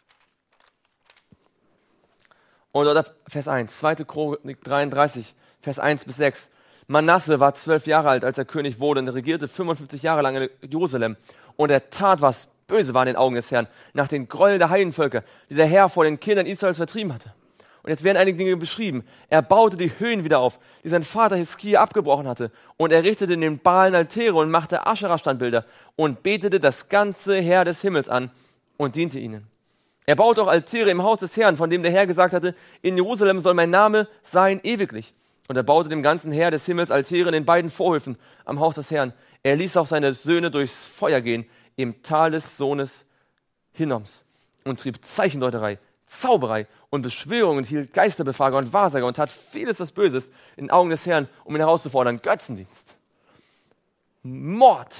Und dort Vers 1, 2. Chronik 33, Vers 1 bis 6. Manasse war 12 Jahre alt, als er König wurde, und er regierte 55 Jahre lang in Jerusalem. Und er tat, was böse war in den Augen des Herrn, nach den Gräueln der Heidenvölker, die der Herr vor den Kindern Israels vertrieben hatte. Und jetzt werden einige Dinge beschrieben. Er baute die Höhen wieder auf, die sein Vater Hiskia abgebrochen hatte. Und er richtete in den Baalen Altäre und machte Aschera-Standbilder und betete das ganze Heer des Himmels an und diente ihnen. Er baute auch Altäre im Haus des Herrn, von dem der Herr gesagt hatte, in Jerusalem soll mein Name sein ewiglich. Und er baute dem ganzen Heer des Himmels Altäre in den beiden Vorhöfen am Haus des Herrn. Er ließ auch seine Söhne durchs Feuer gehen, im Tal des Sohnes Hinnoms, und trieb Zeichendeuterei, Zauberei und Beschwörung und hielt Geisterbefrager und Wahrsager und tat vieles was Böses in den Augen des Herrn, um ihn herauszufordern. Götzendienst, Mord,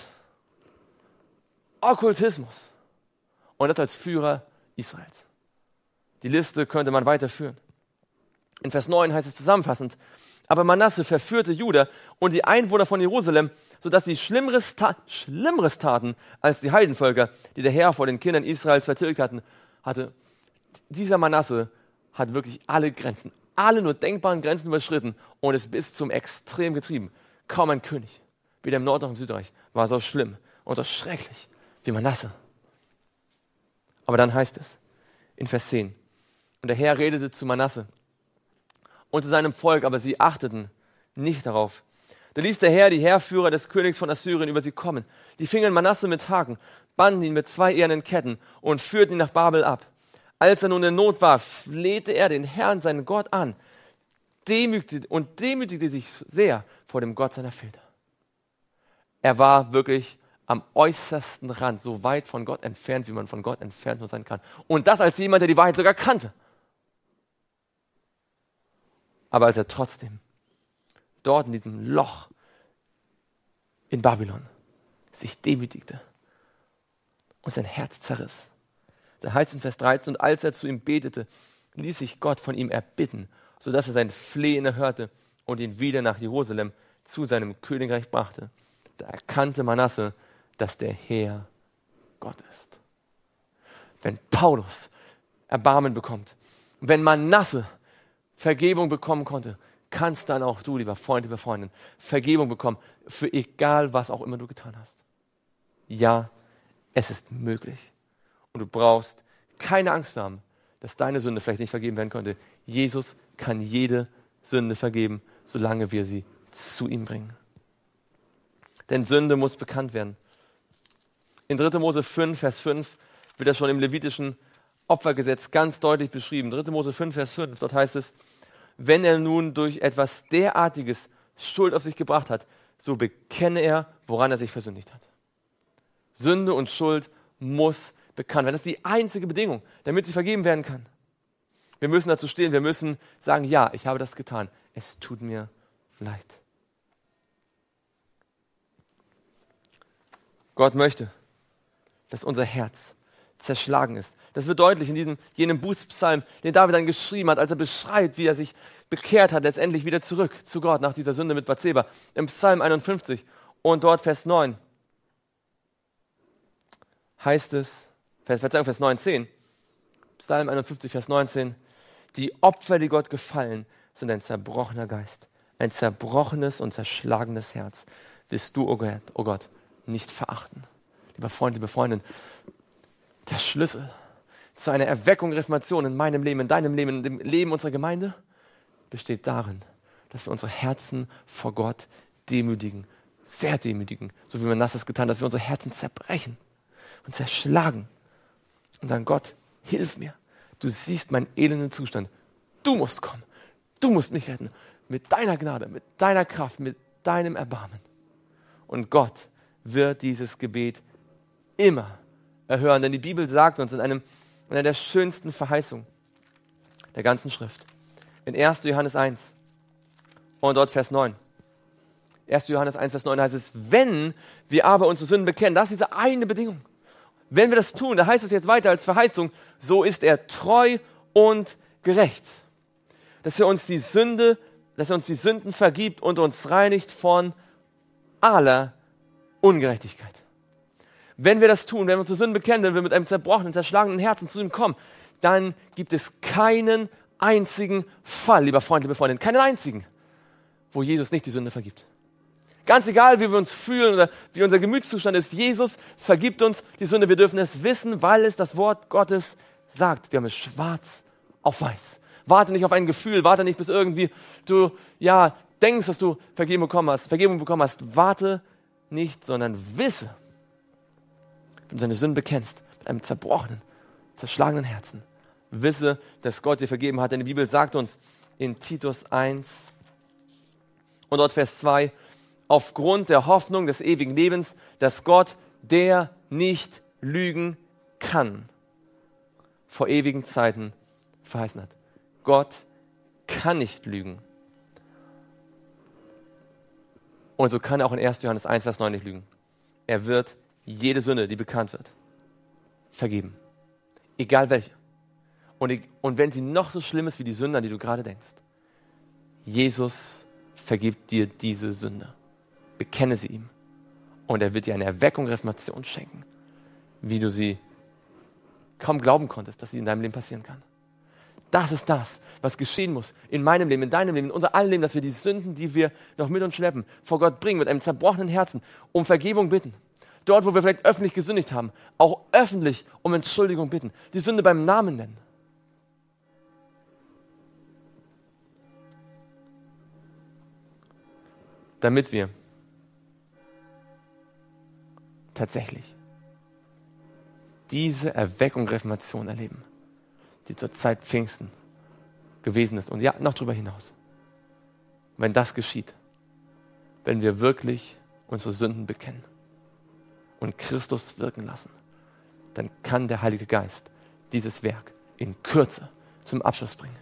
Okkultismus und das als Führer Israels. Die Liste könnte man weiterführen. In Vers 9 heißt es zusammenfassend, aber Manasse verführte Juda und die Einwohner von Jerusalem, sodass sie Schlimmeres taten als die Heidenvölker, die der Herr vor den Kindern Israels vertilgt hatte. Dieser Manasse hat wirklich alle Grenzen, alle nur denkbaren Grenzen überschritten und ist bis zum Extrem getrieben. Kaum ein König, weder im Nord- noch im Südreich, war so schlimm und so schrecklich wie Manasse. Aber dann heißt es in Vers 10, und der Herr redete zu Manasse und zu seinem Volk, aber sie achteten nicht darauf. Da ließ der Herr die Heerführer des Königs von Assyrien über sie kommen. Die fingen Manasse mit Haken, banden ihn mit 2 ehernen Ketten und führten ihn nach Babel ab. Als er nun in Not war, flehte er den Herrn, seinen Gott, an, demütigte sich sehr vor dem Gott seiner Väter. Er war wirklich am äußersten Rand, so weit von Gott entfernt, wie man von Gott entfernt nur sein kann. Und das als jemand, der die Wahrheit sogar kannte. Aber als er trotzdem dort in diesem Loch in Babylon sich demütigte und sein Herz zerriss, da heißt es in Vers 13, und als er zu ihm betete, ließ sich Gott von ihm erbitten, sodass er sein Flehen erhörte und ihn wieder nach Jerusalem zu seinem Königreich brachte. Da erkannte Manasse, dass der Herr Gott ist. Wenn Paulus Erbarmen bekommt, wenn Manasse Vergebung bekommen konnte, kannst dann auch du, lieber Freund, liebe Freundin, Vergebung bekommen für egal, was auch immer du getan hast. Ja, es ist möglich. Und du brauchst keine Angst haben, dass deine Sünde vielleicht nicht vergeben werden könnte. Jesus kann jede Sünde vergeben, solange wir sie zu ihm bringen. Denn Sünde muss bekannt werden. In 3. Mose 5, Vers 5 wird das schon im levitischen Opfergesetz ganz deutlich beschrieben. 3. Mose 5, Vers 5, dort heißt es, wenn er nun durch etwas derartiges Schuld auf sich gebracht hat, so bekenne er, woran er sich versündigt hat. Sünde und Schuld muss bekannt werden. Das ist die einzige Bedingung, damit sie vergeben werden kann. Wir müssen dazu stehen, wir müssen sagen, ja, ich habe das getan. Es tut mir leid. Gott möchte, dass unser Herz zerschlagen ist. Das wird deutlich in jenem Bußpsalm, den David dann geschrieben hat, als er beschreibt, wie er sich bekehrt hat, letztendlich wieder zurück zu Gott nach dieser Sünde mit Bathseba. Im Psalm 51 und dort Vers 9 heißt es, Vers 19, Psalm 51, Vers 19, die Opfer, die Gott gefallen, sind ein zerbrochener Geist, ein zerbrochenes und zerschlagenes Herz. Willst du, oh Gott, nicht verachten. Lieber Freund, liebe Freundin, der Schlüssel zu einer Erweckung, Reformation in meinem Leben, in deinem Leben, in dem Leben unserer Gemeinde besteht darin, dass wir unsere Herzen vor Gott demütigen, sehr demütigen, so wie man das getan hat, dass wir unsere Herzen zerbrechen und zerschlagen. Und dann, Gott, hilf mir. Du siehst meinen elenden Zustand. Du musst kommen. Du musst mich retten. Mit deiner Gnade, mit deiner Kraft, mit deinem Erbarmen. Und Gott wird dieses Gebet immer erhören. Denn die Bibel sagt uns in einer der schönsten Verheißungen der ganzen Schrift, in 1. Johannes 1 und dort Vers 9. 1. Johannes 1, Vers 9 heißt es, wenn wir aber unsere Sünden bekennen, das ist diese eine Bedingung. Wenn wir das tun, da heißt es jetzt weiter als Verheißung, so ist er treu und gerecht, dass er uns die Sünden vergibt und uns reinigt von aller Ungerechtigkeit. Wenn wir das tun, wenn wir unsere Sünden bekennen, wenn wir mit einem zerbrochenen, zerschlagenen Herzen zu ihm kommen, dann gibt es keinen einzigen Fall, lieber Freund, liebe Freundin, keinen einzigen, wo Jesus nicht die Sünde vergibt. Ganz egal, wie wir uns fühlen oder wie unser Gemütszustand ist, Jesus vergibt uns die Sünde. Wir dürfen es wissen, weil es das Wort Gottes sagt. Wir haben es schwarz auf weiß. Warte nicht auf ein Gefühl, warte nicht, bis irgendwie du denkst, dass du Vergebung bekommen hast. Warte nicht, sondern wisse, wenn du deine Sünden bekennst, mit einem zerbrochenen, zerschlagenen Herzen, wisse, dass Gott dir vergeben hat. Denn die Bibel sagt uns in Titus 1 und dort Vers 2, aufgrund der Hoffnung des ewigen Lebens, dass Gott, der nicht lügen kann, vor ewigen Zeiten verheißen hat. Gott kann nicht lügen. Und so kann er auch in 1. Johannes 1, Vers 9 nicht lügen. Er wird jede Sünde, die bekannt wird, vergeben. Egal welche. Und wenn sie noch so schlimm ist wie die Sünde, an die du gerade denkst, Jesus vergibt dir diese Sünde. Bekenne sie ihm. Und er wird dir eine Erweckung, Reformation schenken, wie du sie kaum glauben konntest, dass sie in deinem Leben passieren kann. Das ist das, was geschehen muss in meinem Leben, in deinem Leben, in unser allen Leben, dass wir die Sünden, die wir noch mit uns schleppen, vor Gott bringen, mit einem zerbrochenen Herzen, um Vergebung bitten. Dort, wo wir vielleicht öffentlich gesündigt haben, auch öffentlich um Entschuldigung bitten. Die Sünde beim Namen nennen. Damit wir tatsächlich diese Erweckung, Reformation erleben, die zur Zeit Pfingsten gewesen ist und ja, noch darüber hinaus. Wenn das geschieht, wenn wir wirklich unsere Sünden bekennen und Christus wirken lassen, dann kann der Heilige Geist dieses Werk in Kürze zum Abschluss bringen.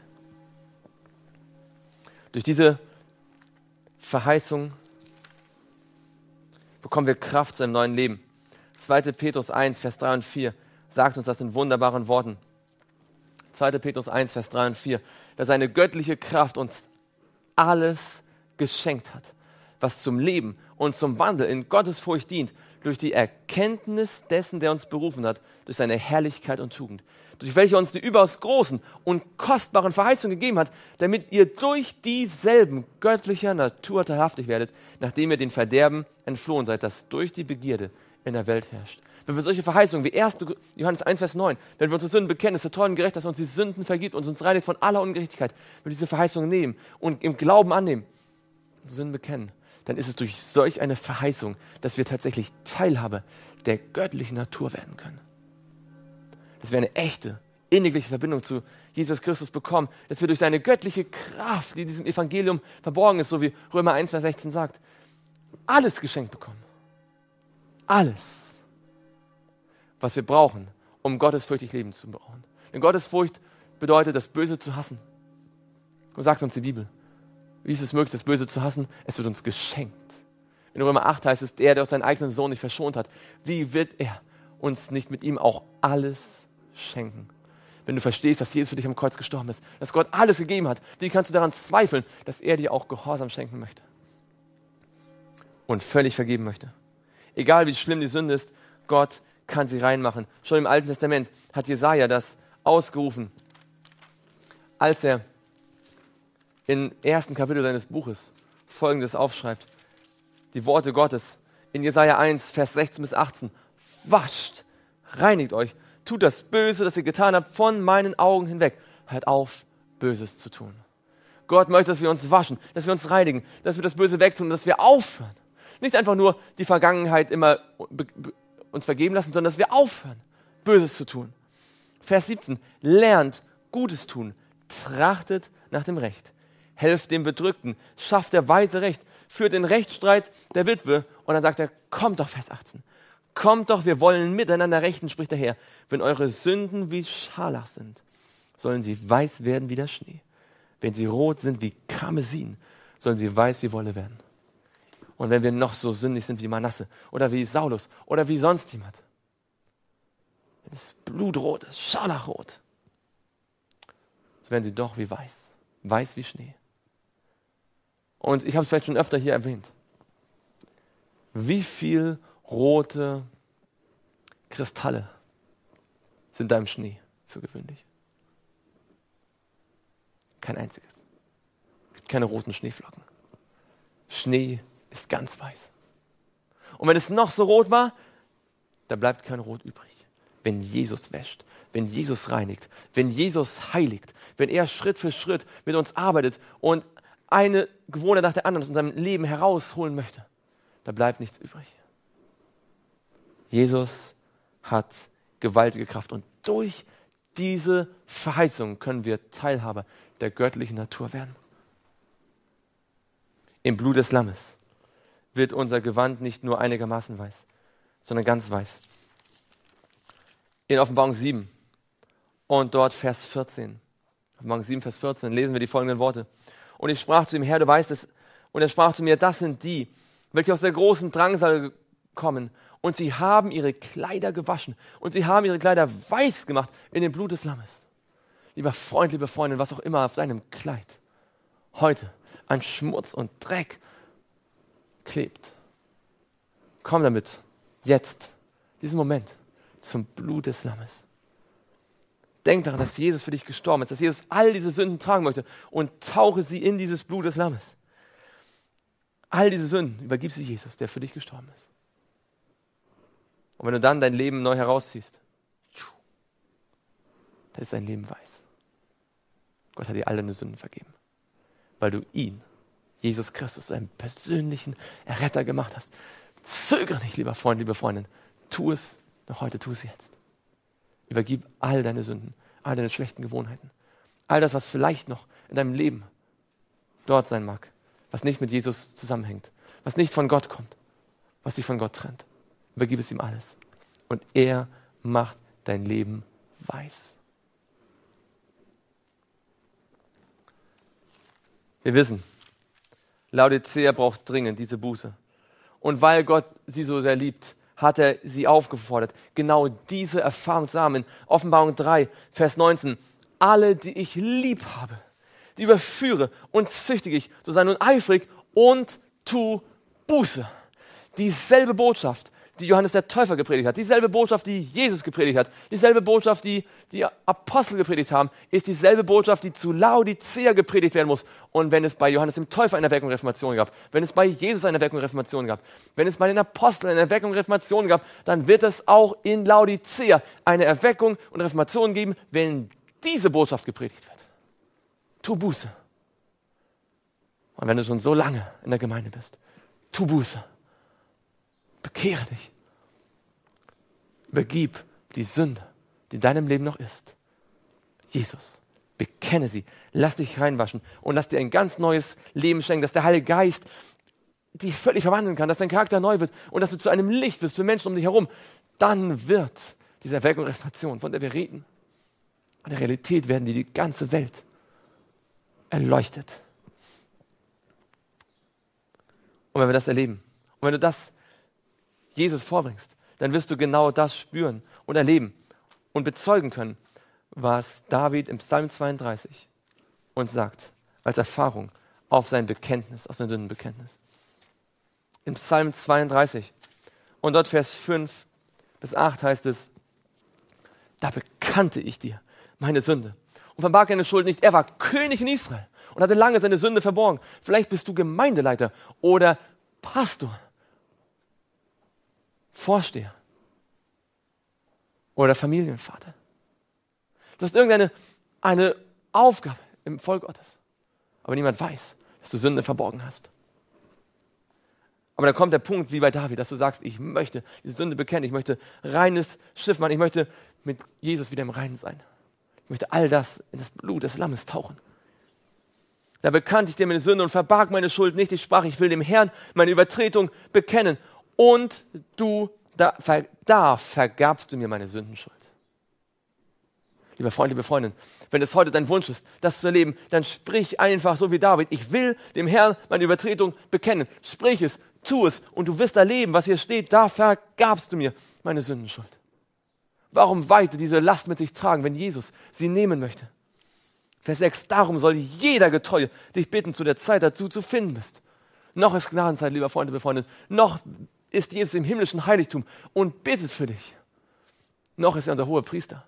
Durch diese Verheißung bekommen wir Kraft zu einem neuen Leben. 2. Petrus 1, Vers 3 und 4 sagt uns das in wunderbaren Worten. 2. Petrus 1, Vers 3 und 4, dass seine göttliche Kraft uns alles geschenkt hat, was zum Leben und zum Wandel in Gottesfurcht dient, durch die Erkenntnis dessen, der uns berufen hat, durch seine Herrlichkeit und Tugend, durch welche uns die überaus großen und kostbaren Verheißungen gegeben hat, damit ihr durch dieselben göttlicher Natur teilhaftig werdet, nachdem ihr den Verderben entflohen seid, das durch die Begierde in der Welt herrscht. Wenn wir solche Verheißungen wie 1. Johannes 1, Vers 9, wenn wir unsere Sünden bekennen, ist er treu und gerecht, dass er uns die Sünden vergibt und uns reinigt von aller Ungerechtigkeit, wenn wir diese Verheißungen nehmen und im Glauben annehmen, unsere Sünden bekennen, dann ist es durch solch eine Verheißung, dass wir tatsächlich Teilhabe der göttlichen Natur werden können. Dass wir eine echte, innigliche Verbindung zu Jesus Christus bekommen, dass wir durch seine göttliche Kraft, die in diesem Evangelium verborgen ist, so wie Römer 1, Vers 16 sagt, alles geschenkt bekommen. Alles, was wir brauchen, um gottesfürchtig Leben zu bauen. Denn Gottesfurcht bedeutet, das Böse zu hassen. So sagt uns die Bibel. Wie ist es möglich, das Böse zu hassen? Es wird uns geschenkt. In Römer 8 heißt es, der aus seinem eigenen Sohn nicht verschont hat, wie wird er uns nicht mit ihm auch alles schenken? Wenn du verstehst, dass Jesus für dich am Kreuz gestorben ist, dass Gott alles gegeben hat, wie kannst du daran zweifeln, dass er dir auch Gehorsam schenken möchte und völlig vergeben möchte? Egal wie schlimm die Sünde ist, Gott kann sie reinmachen. Schon im Alten Testament hat Jesaja das ausgerufen, als er im 1. Kapitel seines Buches Folgendes aufschreibt. Die Worte Gottes in Jesaja 1, Vers 16 bis 18. Wascht, reinigt euch, tut das Böse, das ihr getan habt, von meinen Augen hinweg. Hört auf, Böses zu tun. Gott möchte, dass wir uns waschen, dass wir uns reinigen, dass wir das Böse wegtun, dass wir aufhören. Nicht einfach nur die Vergangenheit immer uns vergeben lassen, sondern dass wir aufhören, Böses zu tun. Vers 17. Lernt Gutes tun, trachtet nach dem Recht, helft dem Bedrückten, schafft der Weise Recht, führt den Rechtsstreit der Witwe. Und dann sagt er, kommt doch, Vers 18. Kommt doch, wir wollen miteinander rechten, spricht der Herr. Wenn eure Sünden wie Scharlach sind, sollen sie weiß werden wie der Schnee. Wenn sie rot sind wie Karmesin, sollen sie weiß wie Wolle werden. Und wenn wir noch so sündig sind wie Manasse oder wie Saulus oder wie sonst jemand, wenn es blutrot ist, scharlachrot, so werden sie doch wie weiß, weiß wie Schnee. Und ich habe es vielleicht schon öfter hier erwähnt. Wie viel rote Kristalle sind da im Schnee für gewöhnlich? Kein einziges. Es gibt keine roten Schneeflocken. Schnee ist ganz weiß. Und wenn es noch so rot war, da bleibt kein Rot übrig. Wenn Jesus wäscht, wenn Jesus reinigt, wenn Jesus heiligt, wenn er Schritt für Schritt mit uns arbeitet und eine Gewohnheit nach der anderen aus unserem Leben herausholen möchte, da bleibt nichts übrig. Jesus hat gewaltige Kraft und durch diese Verheißung können wir Teilhaber der göttlichen Natur werden. Im Blut des Lammes wird unser Gewand nicht nur einigermaßen weiß, sondern ganz weiß. In Offenbarung 7 und dort Vers 14. Offenbarung 7, Vers 14 lesen wir die folgenden Worte. Und ich sprach zu ihm, Herr, du weißt es. Und er sprach zu mir, das sind die, welche aus der großen Drangsal kommen. Und sie haben ihre Kleider gewaschen. Und sie haben ihre Kleider weiß gemacht in dem Blut des Lammes. Lieber Freund, liebe Freundin, was auch immer auf deinem Kleid heute an Schmutz und Dreck klebt. Komm damit jetzt, diesen Moment, zum Blut des Lammes. Denk daran, dass Jesus für dich gestorben ist, dass Jesus all diese Sünden tragen möchte und tauche sie in dieses Blut des Lammes. All diese Sünden übergib sie Jesus, der für dich gestorben ist. Und wenn du dann dein Leben neu herausziehst, dann ist dein Leben weiß. Gott hat dir all deine Sünden vergeben, weil du ihn, Jesus Christus, deinen persönlichen Erretter gemacht hast. Zögere nicht, lieber Freund, liebe Freundin. Tu es noch heute, tu es jetzt. Übergib all deine Sünden, all deine schlechten Gewohnheiten, all das, was vielleicht noch in deinem Leben dort sein mag, was nicht mit Jesus zusammenhängt, was nicht von Gott kommt, was dich von Gott trennt. Übergib es ihm alles. Und er macht dein Leben weiß. Wir wissen, Laodicea braucht dringend diese Buße. Und weil Gott sie so sehr liebt, hat er sie aufgefordert, genau diese Erfahrung zu haben. In Offenbarung 3, Vers 19. Alle, die ich lieb habe, die überführe und züchtige ich, so sei nun eifrig und tu Buße. Dieselbe Botschaft, die Johannes der Täufer gepredigt hat, dieselbe Botschaft, die Jesus gepredigt hat, dieselbe Botschaft, die die Apostel gepredigt haben, ist dieselbe Botschaft, die zu Laodicea gepredigt werden muss. Und wenn es bei Johannes dem Täufer eine Erweckung und Reformation gab, wenn es bei Jesus eine Erweckung und Reformation gab, wenn es bei den Aposteln eine Erweckung und Reformation gab, dann wird es auch in Laodicea eine Erweckung und Reformation geben, wenn diese Botschaft gepredigt wird. Tu Buße. Und wenn du schon so lange in der Gemeinde bist, tu Buße. Bekehre dich. Übergib die Sünde, die in deinem Leben noch ist. Jesus, bekenne sie. Lass dich reinwaschen und lass dir ein ganz neues Leben schenken, dass der Heilige Geist dich völlig verwandeln kann, dass dein Charakter neu wird und dass du zu einem Licht wirst für Menschen um dich herum. Dann wird diese Erweckung und Reformation, von der wir reden, eine Realität werden, die die ganze Welt erleuchtet. Und wenn wir das erleben und wenn du das Jesus vorbringst, dann wirst du genau das spüren und erleben und bezeugen können, was David im Psalm 32 uns sagt, als Erfahrung auf sein Bekenntnis, auf sein Sündenbekenntnis. Im Psalm 32 und dort Vers 5 bis 8 heißt es, da bekannte ich dir meine Sünde und verbarg deine Schuld nicht. Er war König in Israel und hatte lange seine Sünde verborgen. Vielleicht bist du Gemeindeleiter oder Pastor, Vorsteher oder Familienvater. Du hast eine Aufgabe im Volk Gottes, aber niemand weiß, dass du Sünde verborgen hast. Aber dann kommt der Punkt, wie bei David, dass du sagst, ich möchte diese Sünde bekennen, ich möchte reines Schiff machen, ich möchte mit Jesus wieder im Reinen sein. Ich möchte all das in das Blut des Lammes tauchen. Da bekannte ich dir meine Sünde und verbarg meine Schuld nicht. Ich sprach, ich will dem Herrn meine Übertretung bekennen. Und da vergabst du mir meine Sündenschuld. Lieber Freund, liebe Freundin, wenn es heute dein Wunsch ist, das zu erleben, dann sprich einfach so wie David. Ich will dem Herrn meine Übertretung bekennen. Sprich es, tu es und du wirst erleben, was hier steht. Da vergabst du mir meine Sündenschuld. Warum weiter diese Last mit sich tragen, wenn Jesus sie nehmen möchte? Vers 6, darum soll jeder Getreue dich bitten, zu der Zeit dazu zu finden bist. Noch ist Gnadenzeit, lieber Freund, liebe Freundin. Noch ist Jesus im himmlischen Heiligtum und bittet für dich. Noch ist er unser hoher Priester.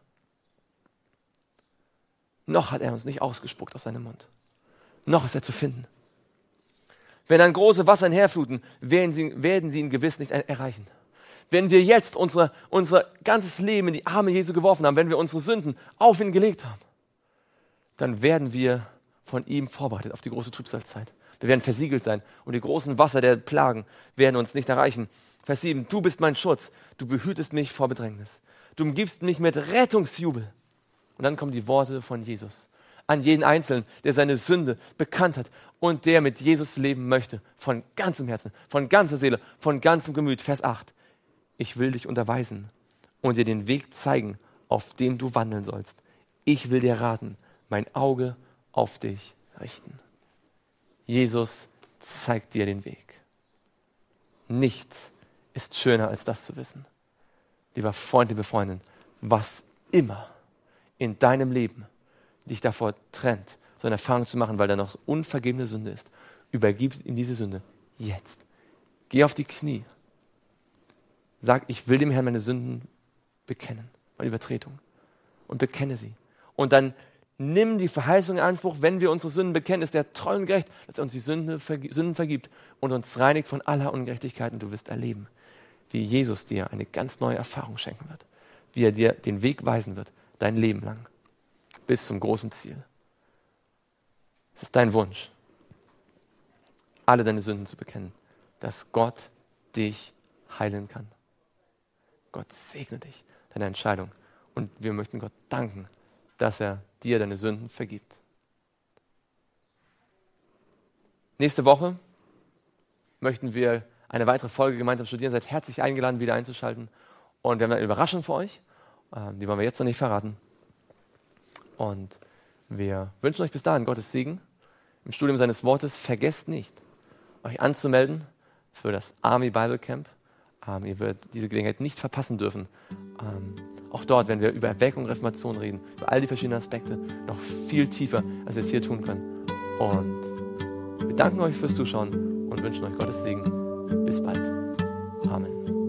Noch hat er uns nicht ausgespuckt aus seinem Mund. Noch ist er zu finden. Wenn dann große Wasser herfluten, werden sie ihn gewiss nicht erreichen. Wenn wir jetzt unser ganzes Leben in die Arme Jesu geworfen haben, wenn wir unsere Sünden auf ihn gelegt haben, dann werden wir von ihm vorbereitet auf die große Trübsalzeit. Wir werden versiegelt sein und die großen Wasser der Plagen werden uns nicht erreichen. Vers 7, du bist mein Schutz, du behütest mich vor Bedrängnis. Du umgibst mich mit Rettungsjubel. Und dann kommen die Worte von Jesus an jeden Einzelnen, der seine Sünde bekannt hat und der mit Jesus leben möchte, von ganzem Herzen, von ganzer Seele, von ganzem Gemüt. Vers 8, ich will dich unterweisen und dir den Weg zeigen, auf dem du wandeln sollst. Ich will dir raten, mein Auge auf dich richten. Jesus zeigt dir den Weg. Nichts ist schöner, als das zu wissen. Lieber Freund, liebe Freundin, was immer in deinem Leben dich davor trennt, so eine Erfahrung zu machen, weil da noch unvergebene Sünde ist, übergib ihm diese Sünde jetzt. Geh auf die Knie. Sag, ich will dem Herrn meine Sünden bekennen, meine Übertretung, und bekenne sie. Und dann nimm die Verheißung in Anspruch, wenn wir unsere Sünden bekennen, ist er treu und gerecht, dass er uns die Sünden vergibt und uns reinigt von aller Ungerechtigkeit. Und du wirst erleben, wie Jesus dir eine ganz neue Erfahrung schenken wird, wie er dir den Weg weisen wird, dein Leben lang, bis zum großen Ziel. Es ist dein Wunsch, alle deine Sünden zu bekennen, dass Gott dich heilen kann. Gott segne dich, deine Entscheidung. Und wir möchten Gott danken, dass er dir deine Sünden vergibt. Nächste Woche möchten wir eine weitere Folge gemeinsam studieren. Seid herzlich eingeladen, wieder einzuschalten. Und wir haben eine Überraschung für euch. Die wollen wir jetzt noch nicht verraten. Und wir wünschen euch bis dahin Gottes Segen im Studium seines Wortes. Vergesst nicht, euch anzumelden für das Army Bible Camp. Ihr werdet diese Gelegenheit nicht verpassen dürfen. Auch dort werden wir über Erweckung und Reformation reden, über all die verschiedenen Aspekte, noch viel tiefer, als wir es hier tun können. Und wir danken euch fürs Zuschauen und wünschen euch Gottes Segen. Bis bald. Amen.